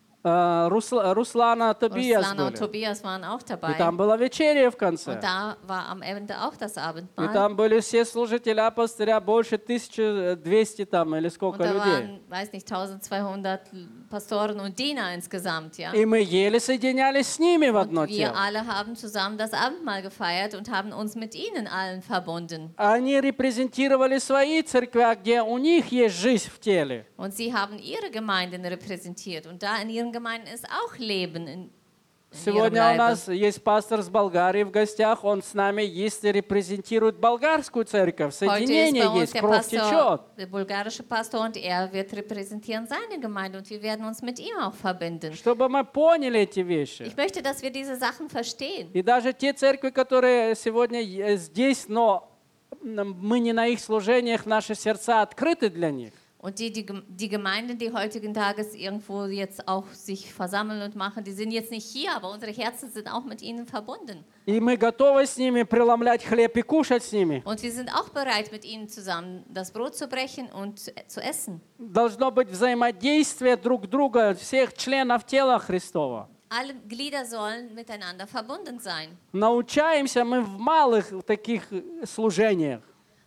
Руслана Тобиас Ruslana und были. Tobias waren auch И dabei. там была вечеря в конце. Und da war am Ende auch das И Abendmahl. там были все служители апостыря, больше 1200 там или Und сколько da людей. waren, weiß nicht, 1200 Pastoren und Diener insgesamt, ja. И мы еле соединялись с ними в одно Und wir тело. alle haben zusammen das Abendmahl gefeiert und haben uns mit ihnen allen verbunden. Они репрезентировали свои церкви, где у них есть жизнь в теле. Und sie haben ihre Gemeinden repräsentiert. Und da in ihren Gemeinden ist auch Leben in ihrem Сегодня у Leibe. нас есть пастор с Болгарии в гостях, он с нами есть и репрезентирует болгарскую церковь. Heute ist Соединение bei uns есть, der кровь Pastor, течет. der bulgarische Pastor, und er wird repräsentieren seine Gemeinde und wir werden uns mit ihm auch verbinden. Чтобы мы поняли эти вещи. Ich möchte, dass wir diese Sachen verstehen. И даже те церкви, которые сегодня здесь, но мы не на их служениях, наши сердца открыты для них. Und die Gemeinden, die heutigen Tages irgendwo jetzt auch sich versammeln und machen, die sind jetzt nicht hier, aber unsere Herzen sind auch mit ihnen verbunden. И мы готовы с ними преломлять хлеб и кушать с ними. Und wir sind auch bereit, mit ihnen zusammen das Brot zu brechen und zu essen. Должно быть взаимодействие друг друга, всех членов тела Христова. Alle Glieder sollen miteinander verbunden sein. Научаемся мы в малых таких служениях.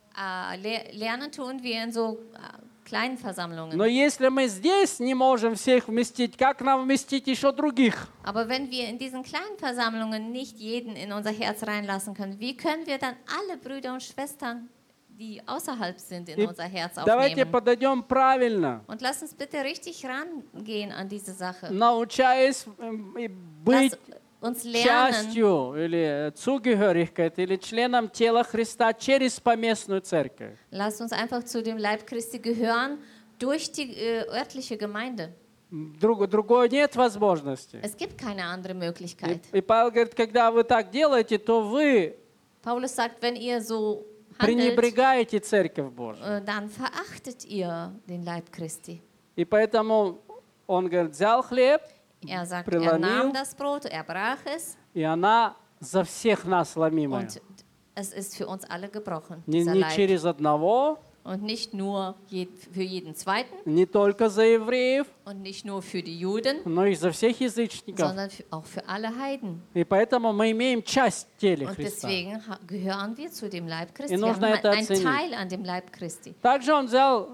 Lernen tun wir in so kleinen Versammlungen. Но если мы здесь не можем всех вместить, как нам вместить еще других? Aber wenn wir in diesen kleinen Versammlungen nicht jeden in unser Herz reinlassen können, wie können wir dann alle Brüder und Schwestern, die außerhalb sind, in unser Herz Давайте aufnehmen? подойдем правильно, Und lass uns bitte richtig rangehen an diese Sache. научаясь быть Lass uns lernen, частью или Zugehörigkeit или членом тела Христа через поместную церковь. lass uns einfach zu dem Leib Christi gehören durch die örtliche Gemeinde. Другой нет возможности. Es gibt keine andere Möglichkeit. И Павел говорит, когда вы так делаете, то вы Paulus sagt, wenn ihr so handelt, пренебрегаете Церковь Божию. dann verachtet ihr den Leib Christi. И поэтому он говорит, взял хлеб, Er sagt, er преломил, nahm das Brot, er brach es и она за всех нас ломимая. und es ist für uns alle gebrochen, Не dieser Leib. через одного, Und nicht nur für jeden Zweiten не только за евреев, und nicht nur für die Juden, но и за всех язычников. sondern auch für alle Heiden. И поэтому мы имеем часть в теле Und Христа. deswegen gehören wir zu dem Leib Christi. И Wir нужно haben это einen оценить. Teil an dem Leib Christi. Также он взял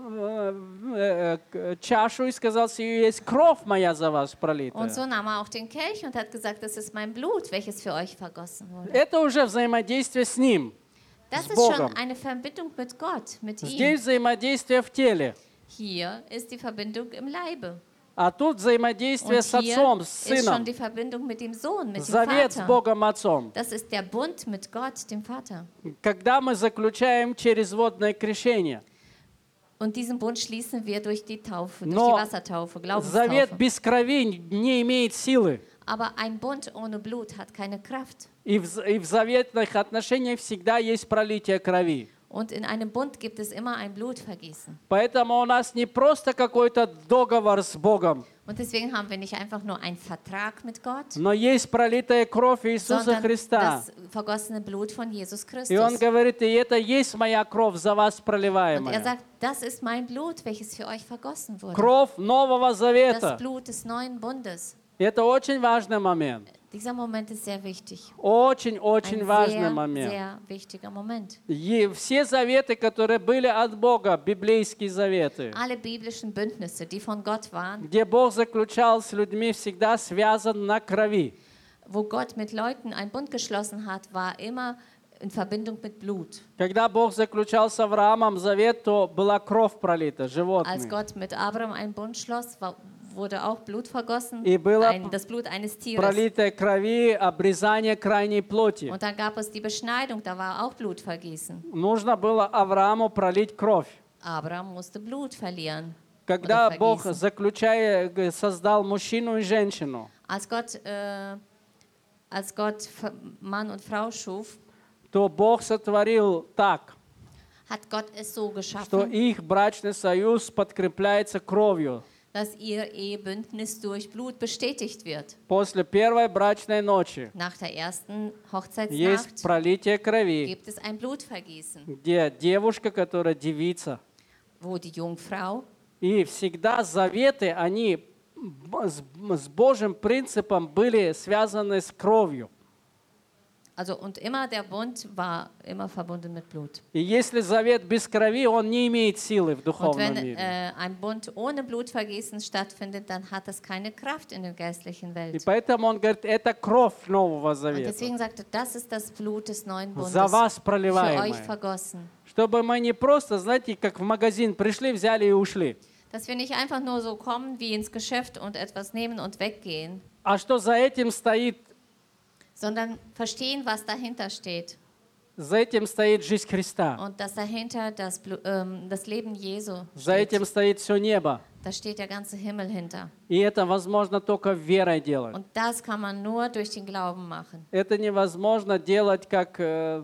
чашу и сказал, сию есть кровь моя за вас пролитая. Und so nahm er auch den Kelch und hat gesagt, das ist mein Blut, welches für euch vergossen wurde. Это уже взаимодействие с Ним. Das с ist Богом. schon eine Verbindung mit Gott, mit ihm. Здесь взаимодействие в теле. Hier ist die Verbindung im Leibe. А тут взаимодействие Und с hier Отцом, с ist schon Сыном. die Verbindung mit dem Sohn, mit dem Завет с Vater. Богом Отцом. Das ist der Bund mit Gott, dem Vater. Когда мы заключаем через водное крещение. Und diesen Bund schließen wir durch die Taufe, durch Но die Wassertaufe, завет Glaubenstaufe. без крови не имеет силы. Aber ein Bund ohne Blut hat keine Kraft. И в заветных отношениях всегда есть пролитие крови. Und in einem Bund gibt es immer ein Blutvergießen. Поэтому у нас не просто какой-то договор с Богом, Und deswegen haben wir nicht einfach nur einen Vertrag mit Gott, но есть пролитая кровь Иисуса sondern Христа. das vergossene Blut von Jesus И Он Christus. говорит, и это есть моя кровь за вас Und er проливаемая. sagt, das ist mein Blut, welches für euch vergossen wurde. Кровь Нового Das Завета. Blut des neuen Bundes. И это очень важный момент. Dieser Moment ist sehr wichtig. Очень-очень Ein важный sehr, момент. sehr wichtiger Moment. И все заветы, которые были от Бога, библейские заветы, Alle biblischen Bündnisse, die von Gott waren, где Бог заключал с людьми, всегда связан на крови. wo Gott mit Leuten einen Bund geschlossen hat, war immer in Verbindung mit Blut. Когда Бог заключал с Авраамом завет, то была кровь пролита, Als животные. Gott mit Abraham einen Bund schloss, wurde auch Blut vergossen, И было das Blut eines Tieres. пролитое крови, обрезание крайней плоти. Und dann gab es die Beschneidung, da war auch Blutvergießen. Нужно было Аврааму пролить кровь. Abraham musste Blut verlieren. Когда Oder Бог, vergießen. создал мужчину и женщину, Als Gott Mann und Frau schuf, то Бог сотворил так, hat Gott es so что geschaffen, их брачный союз подкрепляется кровью. dass ihr Ehebündnis durch Blut bestätigt wird. После первой брачной ночи Nach der ersten есть Hochzeitsnacht пролитие крови, gibt es ein Blutvergießen, где девушка, которая девица, wo die Jungfrau, и всегда заветы, они с Божьим принципом были связаны с кровью. also und immer der Bund war immer verbunden mit Blut. И если завет без крови, он не имеет силы в Und духовном wenn мире. ein Bund ohne Blutvergießen stattfindet, dann hat es keine Kraft in der geistlichen И Welt. поэтому он говорит, это кровь Нового Und Завета, deswegen sagte, das ist das Blut des neuen Bundes, за вас für euch проливаемое. vergossen. Чтобы мы не просто, знаете, как в магазин пришли, взяли и ушли. Dass wir nicht einfach nur so kommen wie ins Geschäft und etwas nehmen und weggehen, А что за этим стоит? sondern verstehen, was dahinter steht. За этим стоит жизнь Христа. Und dass dahinter das Leben Jesu За steht. этим стоит все небо. Da steht der ganze Himmel hinter. И это возможно только верой делать. Und das kann man nur durch den Glauben machen. Это невозможно делать как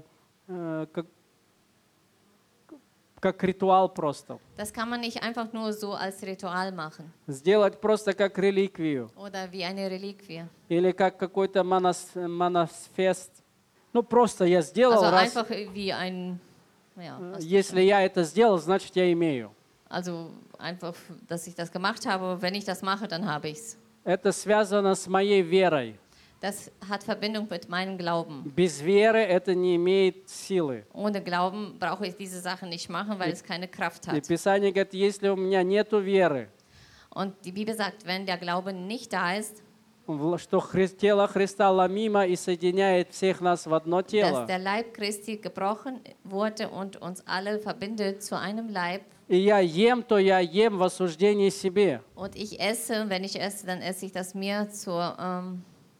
ритуал просто. Das kann man nicht einfach nur so als Ritual machen Сделать просто как реликвию. oder wie eine Reliquie. Или как какой-то манифест. Ну просто я сделал, Also раз, einfach wie ein, ja, was если я это сделал, значит я имею. also einfach, dass ich das gemacht habe. Wenn ich das mache, dann habe ich es. Это связано с моей верой. Das hat Verbindung mit meinem Glauben. Без веры это не имеет силы. Ohne Glauben brauche ich diese Sachen nicht machen, weil es keine Kraft И hat. Писание говорит, если у меня нету веры, Und die Bibel sagt, wenn der Glaube nicht da ist, что тело Христа ломимо и соединяет всех нас в одно dass тело. der Leib Christi gebrochen wurde und uns alle verbindet zu einem Leib. И я ем, то я ем в осуждении себе. Und ich esse, und wenn ich esse, dann esse ich das mir zur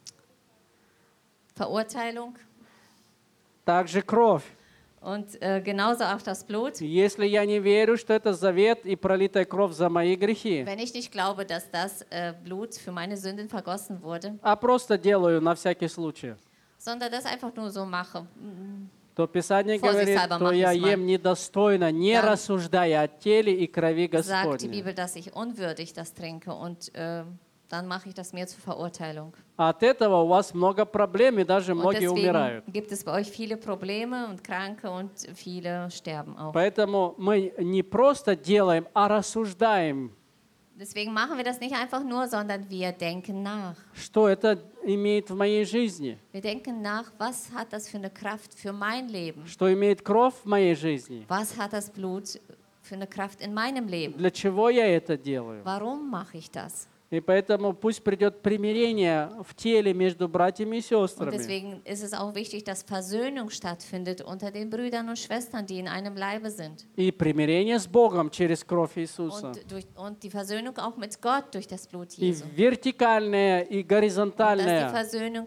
Verurteilung. Также кровь. Und genauso auch das Blut. Если я не верю, что это завет и пролитая кровь за мои грехи, Wenn ich nicht glaube, dass das Blut für meine Sünden vergossen wurde, а просто делаю на всякий случай, sondern das einfach nur so mache, то Писание Vorsichtshalber говорит, что mach я ich's mal. ем недостойно, не Да. рассуждая о теле и крови sagt die Господней. Bibel, dass ich unwürdig das trinke und dann mache ich das mir zur Verurteilung. От этого у вас много проблем, и даже Und многие умирают. deswegen gibt es bei euch viele Probleme und Kranke und viele sterben auch. Поэтому мы не просто делаем, а рассуждаем, Deswegen machen wir das nicht einfach nur, sondern wir denken nach. что это имеет в моей жизни, Wir denken nach, was hat das für eine Kraft für mein Leben? что имеет кровь в моей жизни, Was hat das Blut für eine Kraft in meinem Leben? для чего я это делаю. Warum mache ich das? И поэтому пусть придет примирение в теле между братьями и Und сестрами. deswegen ist es auch wichtig, dass Versöhnung stattfindet unter den Brüdern und Schwestern, die in einem Leibe sind. И примирение с Богом через кровь Иисуса. Und die Versöhnung auch mit Gott durch das Blut И Jesu. вертикальное, и Und dass die горизонтальное. Versöhnung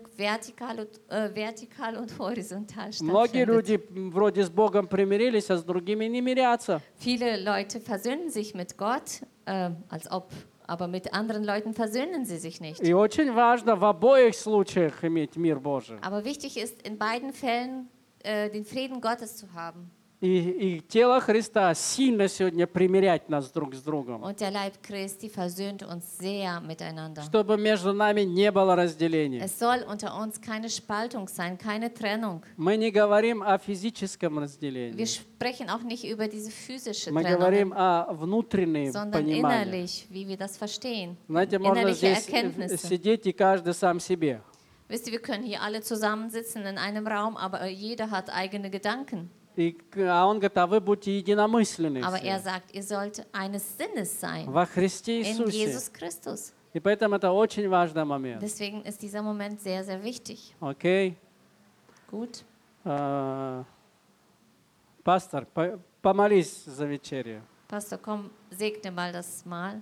vertikal und horizontal Многие stattfindet. люди вроде с Богом примирились, а с другими не мирятся. Viele Leute versöhnen sich mit Gott, aber mit anderen Leuten versöhnen sie sich nicht. И очень важно в обоих случаях иметь мир Божий. Aber wichtig ist, in beiden Fällen den Frieden Gottes zu haben. И тело Христа сильно сегодня примирять нас друг с другом. Und der Leib Christi versöhnt uns sehr miteinander. Чтобы между нами не было разделения. Es soll unter uns keine Spaltung sein, keine Trennung. Мы не говорим о физическом разделении. Wir sprechen auch nicht über diese physische Мы Trennung, говорим о внутреннем sondern понимании. innerlich, wie wir das verstehen. Знаете, можно Innerliche здесь Erkenntnisse. сидеть и каждый сам себе. Wisst ihr, wir können hier alle zusammensitzen in einem Raum, aber jeder hat eigene Gedanken. А он говорит, а вы будьте единомысленны Aber все er sagt, ihr sollt eines Sinnes sein во Христе in Иисусе. Jesus Christus. И поэтому это очень важный момент. Deswegen ist dieser Moment sehr, sehr wichtig. Окей? Gut. Пастор, помолись за вечерю. Pastor, komm, segne mal das Mahl.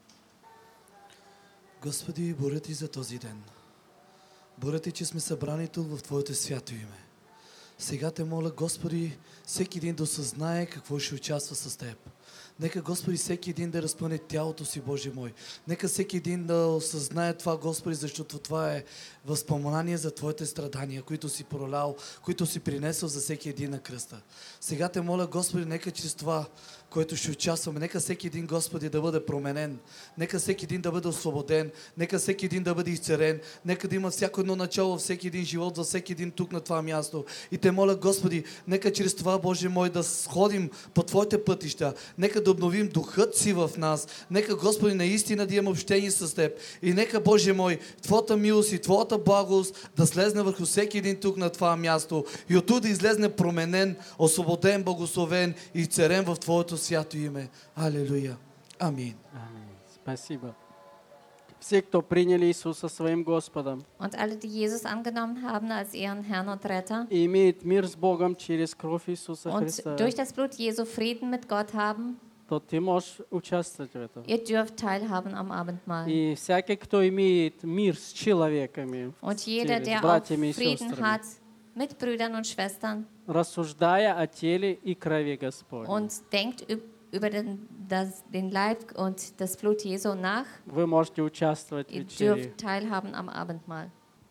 Господи, благодаря Ти за този ден. Благодаря Ти, че сме събрани тук в Твоето свято име. Сега Те моля, Господи, всеки един да осъзнае какво ще участва с Теб. Нека, Господи, всеки един да разпъне тялото си, Боже мой. Нека всеки един да осъзнае това, Господи, защото това е възпоменание за Твоите страдания, които си пролял, които си принесъл за всеки един на кръста. Сега Те моля, Господи, нека чрез това, който ще участваме, нека всеки един, Господи, да бъде променен. Нека всеки един да бъде освободен. Нека всеки един да бъде изцелен. Нека да има всяко едно начало, всеки един живот, за всеки един тук на това място. И Те моля, Господи, нека чрез това, Боже мой, да сходим по Твоите пътища. Нека да обновим духът си в нас. Нека, Господи, наистина да имаме общение с Теб. И нека, Боже мой, Твоята милост и Твоята благост да слезне върху всеки един тук на това място. И оттук да излезне променен, освободен, благословен и изцелен в Твоето свято име. Алелуя. Амин. Аминь. Спасибо. Все, кто приняли Иисуса своим Господом, Und alle, die Jesus angenommen haben als ihren Herrn und Retter и имеют мир с Богом через кровь Иисуса und Христа, durch das Blut Jesu Frieden mit Gott haben, то ты можешь участвовать в этом. ihr dürft teilhaben am Abendmahl. И всякий, кто имеет мир с человеками, Und с jeder, с der auch братьями и Frieden сестрами, hat mit Brüdern und Schwestern рассуждая о теле и крови Господней, und denkt über den Leib und das Blut Jesu nach, вы можете участвовать в ihr вечере. dürft teilhaben am Abendmahl.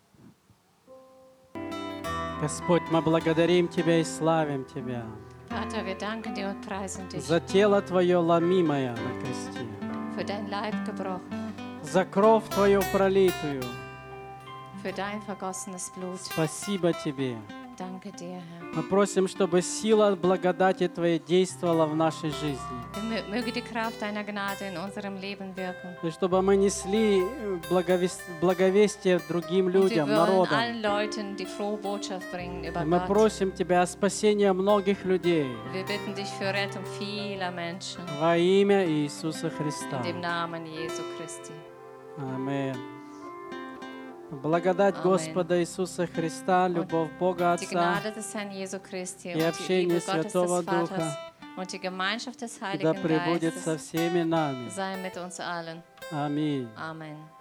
Господь, мы благодарим Тебя и славим Тебя Vater, wir danken dir und preisen dich за тело Твое ломимое на кресте, für dein Leib gebrochen, за кровь Твою пролитую. für dein vergossenes Blut. Спасибо Тебе. Danke dir, Herr. Мы просим, чтобы сила благодати Твоей действовала в нашей жизни. Möge die Kraft deiner Gnade in unserem Leben wirken. И чтобы мы несли благовестие другим Und wir людям, wollen народам. allen Leuten die frohe Botschaft bringen über И мы Gott. просим Тебя о спасении многих людей Wir bitten dich für Rettung vieler Menschen. во имя Иисуса Христа. In dem Namen Jesu Christi. Аминь. Благодать Amen. Господа Иисуса Христа, любовь Бога Die Отца Gnade des Herrn Jesu Christi и und die общение Liebe Gottes Святого des Vaters Духа und die Gemeinschaft des да Heiligen пребудет со Geistes всеми нами. sei mit uns allen. Аминь. Amen.